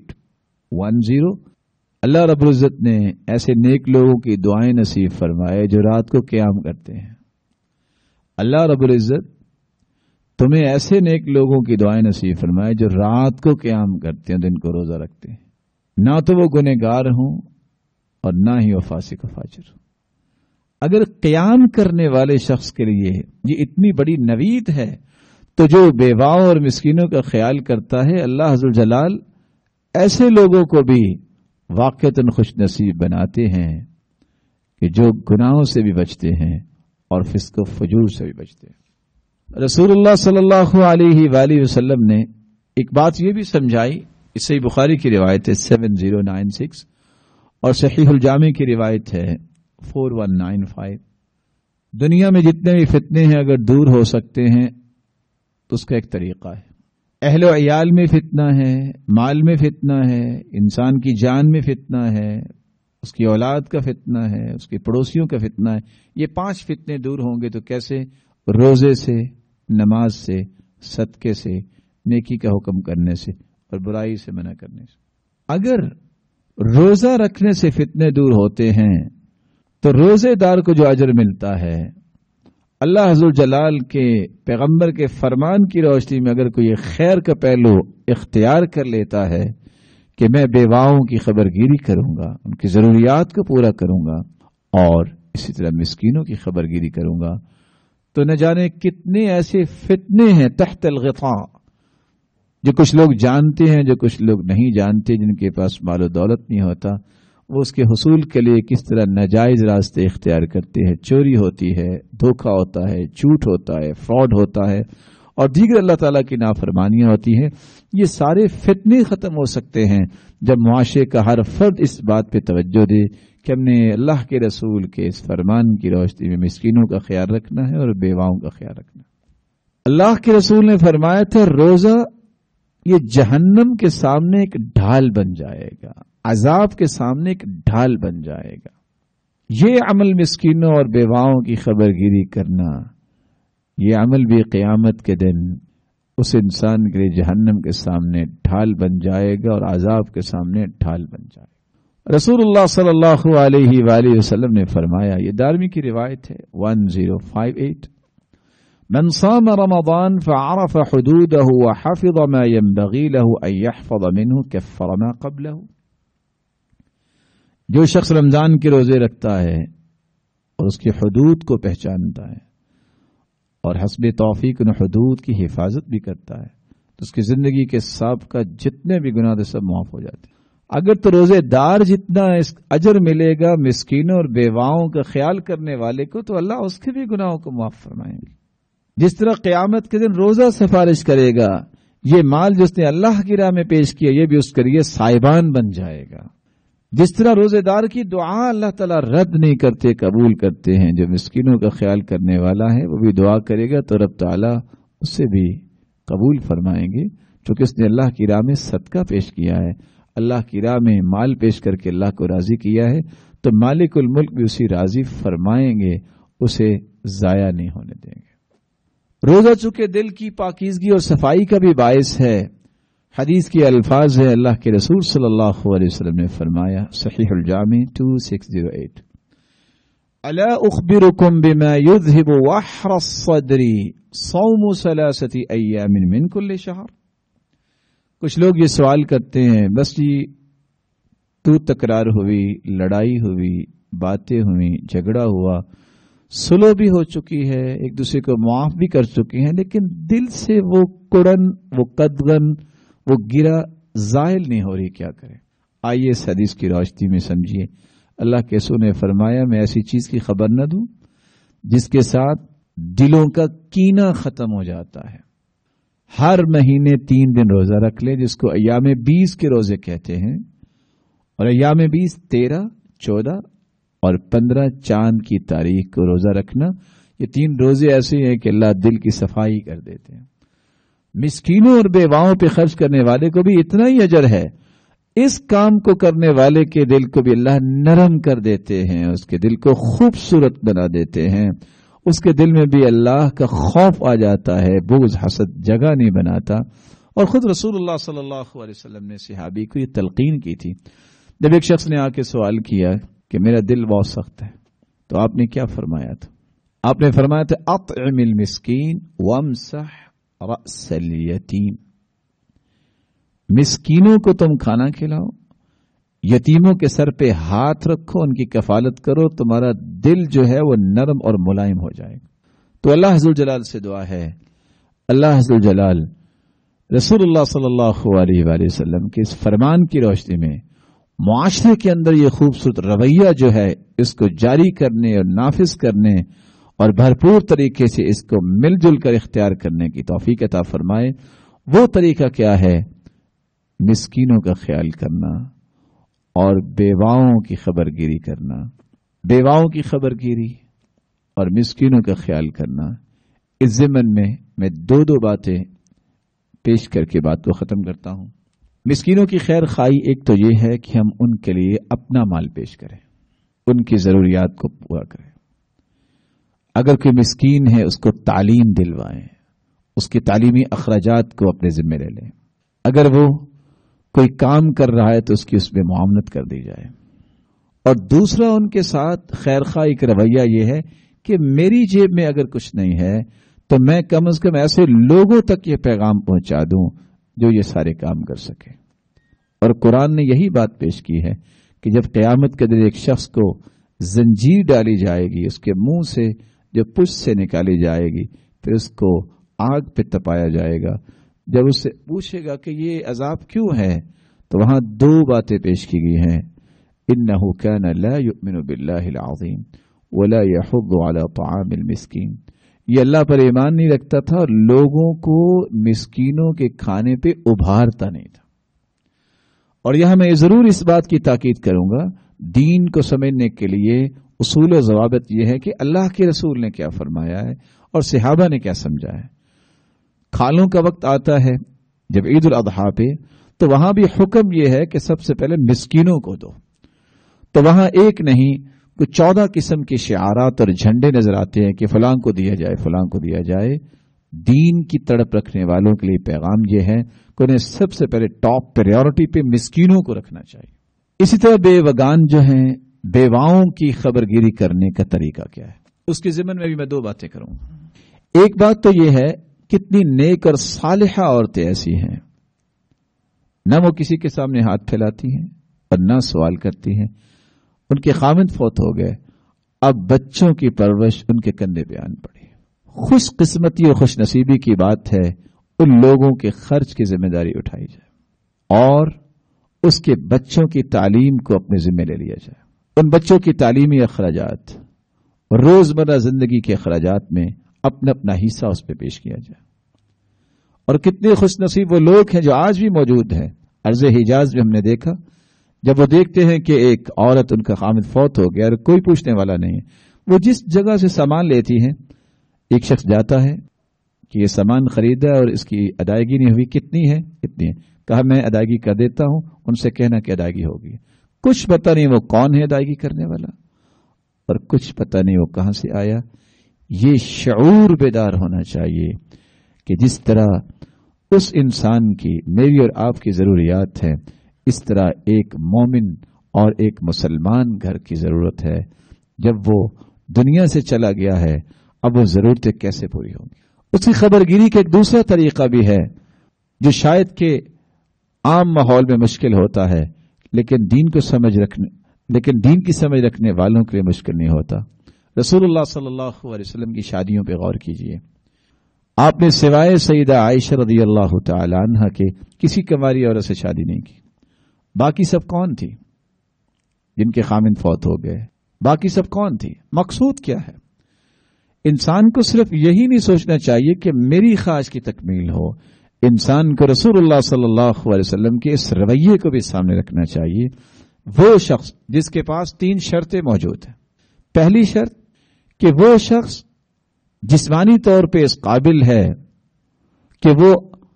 1810. اللہ رب العزت نے ایسے نیک لوگوں کی دعائیں نصیب فرمائے جو رات کو قیام کرتے ہیں. اللہ رب العزت تمہیں ایسے نیک لوگوں کی دعائیں نصیب فرمائے جو رات کو قیام کرتے ہیں، دن کو روزہ رکھتے ہیں. نہ تو وہ گنہگار ہوں اور نہ ہی وہ فاسق و فاجر. اگر قیام کرنے والے شخص کے لیے یہ اتنی بڑی نوید ہے تو جو بیواؤں اور مسکینوں کا خیال کرتا ہے اللہ عز وجل ایسے لوگوں کو بھی واقعتاً خوش نصیب بناتے ہیں کہ جو گناہوں سے بھی بچتے ہیں اور فسق و فجور سے بھی بچتے ہیں. رسول اللہ صلی اللہ علیہ وآلہ وسلم نے ایک بات یہ بھی سمجھائی، اس سے بخاری کی روایت ہے 7096 اور صحیح الجامع کی روایت ہے 4195. دنیا میں جتنے بھی فتنے ہیں اگر دور ہو سکتے ہیں تو اس کا ایک طریقہ ہے. اہل و عیال میں فتنہ ہے، مال میں فتنہ ہے، انسان کی جان میں فتنہ ہے، اس کی اولاد کا فتنہ ہے، اس کے پڑوسیوں کا فتنہ ہے. یہ 5 فتنے دور ہوں گے تو کیسے؟ روزے سے، نماز سے، صدقے سے، نیکی کا حکم کرنے سے اور برائی سے منع کرنے سے. اگر روزہ رکھنے سے فتنے دور ہوتے ہیں تو روزے دار کو جو اجر ملتا ہے، اللہ عز و جلال کے پیغمبر کے فرمان کی روشنی میں اگر کوئی خیر کا پہلو اختیار کر لیتا ہے کہ میں بیواؤں کی خبرگیری کروں گا، ان کی ضروریات کو پورا کروں گا اور اسی طرح مسکینوں کی خبرگیری کروں گا، تو نہ جانے کتنے ایسے فتنے ہیں تحت الغطاء جو کچھ لوگ جانتے ہیں، جو کچھ لوگ نہیں جانتے، جن کے پاس مال و دولت نہیں ہوتا، وہ اس کے حصول کے لیے کس طرح ناجائز راستے اختیار کرتے ہیں. چوری ہوتی ہے، دھوکہ ہوتا ہے، جھوٹ ہوتا ہے، فراڈ ہوتا ہے اور دیگر اللہ تعالیٰ کی نافرمانیاں ہوتی ہیں. یہ سارے فتنے ختم ہو سکتے ہیں جب معاشرے کا ہر فرد اس بات پہ توجہ دے کہ ہم نے اللہ کے رسول کے اس فرمان کی روشنی میں مسکینوں کا خیال رکھنا ہے اور بیواؤں کا خیال رکھنا ہے. اللہ کے رسول نے فرمایا تھا روزہ یہ جہنم کے سامنے ایک ڈھال بن جائے گا، عذاب کے سامنے ایک ڈھال بن جائے گا. یہ عمل مسکینوں اور بیواؤں کی خبرگیری کرنا، یہ عمل بھی قیامت کے دن اس انسان کے لیے جہنم کے سامنے ڈھال بن جائے گا اور عذاب کے سامنے ڈھال بن جائے گا. رسول اللہ صلی اللہ علیہ وآلہ وسلم نے فرمایا، یہ دارمی کی روایت ہے 1058، من صام رمضان فعرف حدوده وحفظ ما ينبغي له ان يحفظ منه كفر ما قبله. جو شخص رمضان کے روزے رکھتا ہے اور اس کی حدود کو پہچانتا ہے اور حسب توفیق ان حدود کی حفاظت بھی کرتا ہے تو اس کی زندگی کے سابقہ جتنے بھی گناہ تھے سب معاف ہو جاتے ہیں. اگر تو روزے دار جتنا اس اجر ملے گا مسکینوں اور بیواؤں کا خیال کرنے والے کو، تو اللہ اس کے بھی گناہوں کو معاف فرمائیں گے. جس طرح قیامت کے دن روزہ سفارش کرے گا، یہ مال جس نے اللہ کی راہ میں پیش کیا یہ بھی اس کے لیے سائبان بن جائے گا. جس طرح روزے دار کی دعا اللہ تعالیٰ رد نہیں کرتے، قبول کرتے ہیں. جو مسکینوں کا خیال کرنے والا ہے وہ بھی دعا کرے گا تو رب تعالیٰ اسے بھی قبول فرمائیں گے، چونکہ اس نے اللہ کی راہ میں صدقہ پیش کیا ہے، اللہ کی راہ میں مال پیش کر کے اللہ کو راضی کیا ہے، تو مالک الملک بھی اسی راضی فرمائیں گے، اسے ضائع نہیں ہونے دیں گے. روزہ چونکہ دل کی پاکیزگی اور صفائی کا بھی باعث ہے. حدیث کی الفاظ ہے، اللہ کے رسول صلی اللہ علیہ وسلم نے فرمایا، صحیح الجامع 2608، الا اخبرکم بما یذهب وحر الصدر صوم 3 ایام من کل شہر. کچھ لوگ یہ سوال کرتے ہیں، بس یہ تو تکرار ہوئی، لڑائی ہوئی، باتیں ہوئی، جھگڑا ہوا، سلو بھی ہو چکی ہے، ایک دوسرے کو معاف بھی کر چکے ہیں، لیکن دل سے وہ کڑن، وہ قدغن، وہ گرا زائل نہیں ہو رہی، کیا کریں؟ آئیے اس حدیث کی روشنی میں سمجھیے. اللہ کے رسول نے فرمایا، میں ایسی چیز کی خبر نہ دوں جس کے ساتھ دلوں کا کینہ ختم ہو جاتا ہے. ہر مہینے 3 دن روزہ رکھ لے، جس کو ایام 20 کے روزے کہتے ہیں، اور ایام 20 13، 14 اور 15 چاند کی تاریخ کو روزہ رکھنا. یہ 3 روزے ایسے ہیں کہ اللہ دل کی صفائی کر دیتے ہیں. مسکینوں اور بیواؤں پہ خرچ کرنے والے کو بھی اتنا ہی اجر ہے. اس کام کو کرنے والے کے دل کو بھی اللہ نرم کر دیتے ہیں، اس کے دل کو خوبصورت بنا دیتے ہیں، اس کے دل میں بھی اللہ کا خوف آ جاتا ہے، بغض حسد جگہ نہیں بناتا. اور خود رسول اللہ صلی اللہ علیہ وسلم نے صحابی کو یہ تلقین کی تھی. جب ایک شخص نے آ کے سوال کیا کہ میرا دل بہت سخت ہے، تو آپ نے کیا فرمایا تھا؟ آپ نے فرمایا تھا اطعم المسکین وامسح رأس الیتیم. مسکینوں کو تم کھانا کھلاؤ، یتیموں کے سر پہ ہاتھ رکھو، ان کی کفالت کرو، تمہارا دل جو ہے وہ نرم اور ملائم ہو جائے گا. تو اللہ عز و جلال سے دعا ہے، اللہ عز و جلال رسول اللہ صلی اللہ علیہ وآلہ وسلم کے اس فرمان کی روشنی میں معاشرے کے اندر یہ خوبصورت رویہ جو ہے اس کو جاری کرنے اور نافذ کرنے اور بھرپور طریقے سے اس کو مل جل کر اختیار کرنے کی توفیق عطا فرمائے. وہ طریقہ کیا ہے؟ مسکینوں کا خیال کرنا اور بیواؤں کی خبر گیری کرنا. بیواؤں کی خبر گیری اور مسکینوں کا خیال کرنا. اس ضمن میں دو باتیں پیش کر کے بات کو ختم کرتا ہوں. مسکینوں کی خیر خواہی ایک تو یہ ہے کہ ہم ان کے لیے اپنا مال پیش کریں، ان کی ضروریات کو پورا کریں. اگر کوئی مسکین ہے اس کو تعلیم دلوائیں، اس کے تعلیمی اخراجات کو اپنے ذمہ لے لیں. اگر وہ کوئی کام کر رہا ہے تو اس میں معاونت کر دی جائے. اور دوسرا ان کے ساتھ خیر خواہی کا رویہ یہ ہے کہ میری جیب میں اگر کچھ نہیں ہے تو میں کم از کم ایسے لوگوں تک یہ پیغام پہنچا دوں جو یہ سارے کام کر سکے. اور قرآن نے یہی بات پیش کی ہے کہ جب قیامت کے دن ایک شخص کو زنجیر ڈالی جائے گی، اس کے منہ سے جو پشت سے نکالی جائے گی، پھر اس کو آگ پہ تپایا جائے گا. جب اس سے پوچھے گا کہ یہ عذاب کیوں ہے تو وہاں دو باتیں پیش کی گئی ہیں. انہ کان لا یؤمن باللہ العظیم ولا یحض علی طعام المسکین. یہ اللہ پر ایمان نہیں رکھتا تھا اور لوگوں کو مسکینوں کے کھانے پہ ابھارتا نہیں تھا. اور یہاں میں ضرور اس بات کی تاکید کروں گا، دین کو سمجھنے کے لیے اصول و ضوابط یہ ہے کہ اللہ کے رسول نے کیا فرمایا ہے اور صحابہ نے کیا سمجھا ہے. کھالوں کا وقت آتا ہے جب عید الاضحیٰ پہ، تو وہاں بھی حکم یہ ہے کہ سب سے پہلے مسکینوں کو دو. تو وہاں ایک نہیں، کچھ 14 قسم کے شعارات اور جھنڈے نظر آتے ہیں کہ فلاں کو دیا جائے، فلاں کو دیا جائے. دین کی تڑپ رکھنے والوں کے لیے پیغام یہ ہے کہ انہیں سب سے پہلے ٹاپ پریورٹی پہ مسکینوں کو رکھنا چاہیے. اسی طرح بے وگان جو ہیں، بیواؤں کی خبر گیری کرنے کا طریقہ کیا ہے، اس کے ضمن میں بھی میں دو باتیں کروں گا. ایک بات تو یہ ہے کتنی نیک اور صالحہ عورتیں ایسی ہیں، نہ وہ کسی کے سامنے ہاتھ پھیلاتی ہیں اور نہ سوال کرتی ہیں. ان کے خاوند فوت ہو گئے، اب بچوں کی پرورش ان کے کندھے پہ آن پڑی. خوش قسمتی اور خوش نصیبی کی بات ہے ان لوگوں کے خرچ کی ذمہ داری اٹھائی جائے اور اس کے بچوں کی تعلیم کو اپنے ذمہ لے لیا جائے. ان بچوں کی تعلیمی اخراجات اور روزمرہ زندگی کے اخراجات میں اپنا اپنا حصہ اس پہ پیش کیا جائے. اور کتنے خوش نصیب وہ لوگ ہیں جو آج بھی موجود ہیں. ارض حجاز میں ہم نے دیکھا، جب وہ دیکھتے ہیں کہ ایک عورت ان کا خامد فوت ہو گیا اور کوئی پوچھنے والا نہیں ہے، وہ جس جگہ سے سامان لیتی ہیں، ایک شخص جاتا ہے کہ یہ سامان خریدا اور اس کی ادائیگی نہیں ہوئی، کتنی ہے؟ اتنی ہے. کہا میں ادائیگی کر دیتا ہوں، ان سے کہنا کہ ادائیگی ہوگی. کچھ پتہ نہیں وہ کون ہے ادائیگی کرنے والا، اور کچھ پتہ نہیں وہ کہاں سے آیا. یہ شعور بیدار ہونا چاہیے کہ جس طرح اس انسان کی، میری اور آپ کی ضروریات ہے، اس طرح ایک مومن اور ایک مسلمان گھر کی ضرورت ہے. جب وہ دنیا سے چلا گیا ہے، اب وہ ضرورتیں کیسے پوری ہوں گی. اس کی خبر گیری کا ایک دوسرا طریقہ بھی ہے جو شاید کہ عام ماحول میں مشکل ہوتا ہے، لیکن دین کی سمجھ رکھنے والوں کے لیے مشکل نہیں ہوتا. رسول اللہ صلی اللہ علیہ وسلم کی شادیوں پہ غور کیجئے. آپ نے سوائے سیدہ عائشہ رضی اللہ تعالی عنہ کے کسی کنواری عورت سے شادی نہیں کی. باقی سب کون تھی؟ جن کے خامند فوت ہو گئے. باقی سب کون تھی؟ مقصود کیا ہے؟ انسان کو صرف یہی نہیں سوچنا چاہیے کہ میری خواہش کی تکمیل ہو. انسان کو رسول اللہ صلی اللہ علیہ وسلم کے اس رویے کو بھی سامنے رکھنا چاہیے. وہ شخص جس کے پاس 3 شرطیں موجود ہیں. پہلی شرط کہ وہ شخص جسمانی طور پہ اس قابل ہے کہ وہ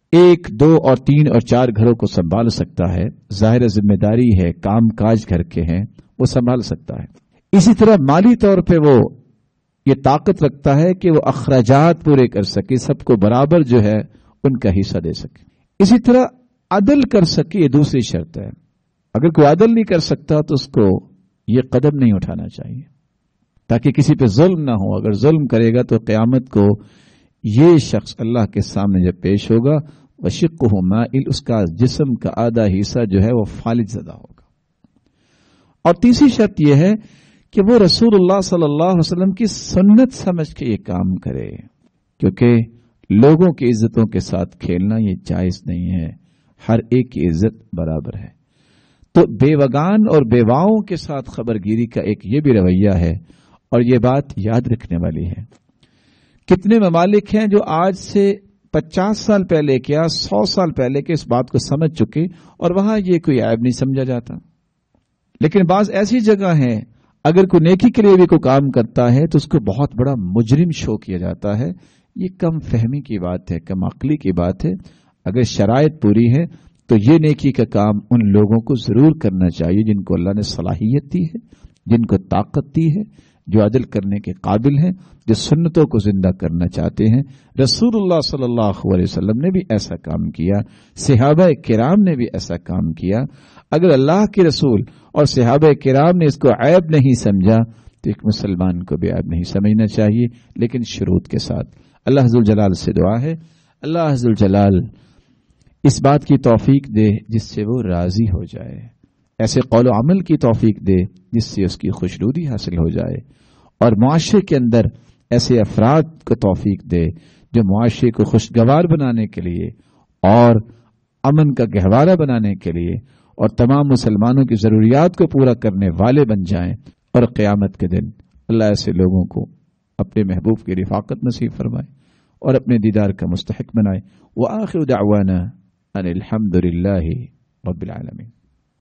1, 2 और 3 اور 4 گھروں کو سنبھال سکتا ہے، ظاہر ذمہ داری ہے، کام کاج گھر کے ہیں، وہ سنبھال سکتا ہے۔ اسی طرح مالی طور پہ وہ یہ طاقت رکھتا ہے کہ وہ اخراجات پورے کر سکے، سب کو برابر جو ہے ان کا حصہ دے سکے۔ اسی طرح عدل کر سکے، یہ دوسری شرط ہے۔ اگر کوئی عدل نہیں کر سکتا تو اس کو یہ قدم نہیں اٹھانا چاہیے تاکہ کسی پہ ظلم نہ ہو۔ اگر ظلم کرے گا تو قیامت کو یہ شخص اللہ کے سامنے جب پیش ہوگا وشقہ مائل، اس کا جسم کا آدھا حصہ جو ہے وہ فالج زدہ ہوگا۔ اور تیسری شرط یہ ہے کہ وہ رسول اللہ صلی اللہ علیہ وسلم کی سنت سمجھ کے یہ کام کرے، کیونکہ لوگوں کی عزتوں کے ساتھ کھیلنا یہ جائز نہیں ہے، ہر ایک کی عزت برابر ہے۔ تو بیوگان اور بیواؤں کے ساتھ خبرگیری کا ایک یہ بھی رویہ ہے، اور یہ بات یاد رکھنے والی ہے۔ کتنے ممالک ہیں جو آج سے 50 سال پہلے کیا 100 سال پہلے کے اس بات کو سمجھ چکے اور وہاں یہ کوئی عیب نہیں سمجھا جاتا، لیکن بعض ایسی جگہ ہیں اگر کوئی نیکی کے لیے بھی کوئی کام کرتا ہے تو اس کو بہت بڑا مجرم شو کیا جاتا ہے۔ یہ کم فہمی کی بات ہے، کم عقلی کی بات ہے۔ اگر شرائط پوری ہے تو یہ نیکی کا کام ان لوگوں کو ضرور کرنا چاہیے جن کو اللہ نے صلاحیت دی ہے، جن کو طاقت دی ہے، جو عدل کرنے کے قابل ہیں، جو سنتوں کو زندہ کرنا چاہتے ہیں۔ رسول اللہ صلی اللہ علیہ وسلم نے بھی ایسا کام کیا، صحابہ کرام نے بھی ایسا کام کیا۔ اگر اللہ کے رسول اور صحابہ کرام نے اس کو عیب نہیں سمجھا تو ایک مسلمان کو بھی عیب نہیں سمجھنا چاہیے، لیکن شروط کے ساتھ۔ اللہ عز وجل سے دعا ہے اللہ عز وجل اس بات کی توفیق دے جس سے وہ راضی ہو جائے، ایسے قول و عمل کی توفیق دے جس سے اس کی خوشنودی حاصل ہو جائے، اور معاشرے کے اندر ایسے افراد کو توفیق دے جو معاشرے کو خوشگوار بنانے کے لیے اور امن کا گہوارہ بنانے کے لیے اور تمام مسلمانوں کی ضروریات کو پورا کرنے والے بن جائیں، اور قیامت کے دن اللہ ایسے لوگوں کو اپنے محبوب کی رفاقت نصیب فرمائے اور اپنے دیدار کا مستحق بنائے۔ وآخر دعوانا ان الحمد للہ رب العالمین۔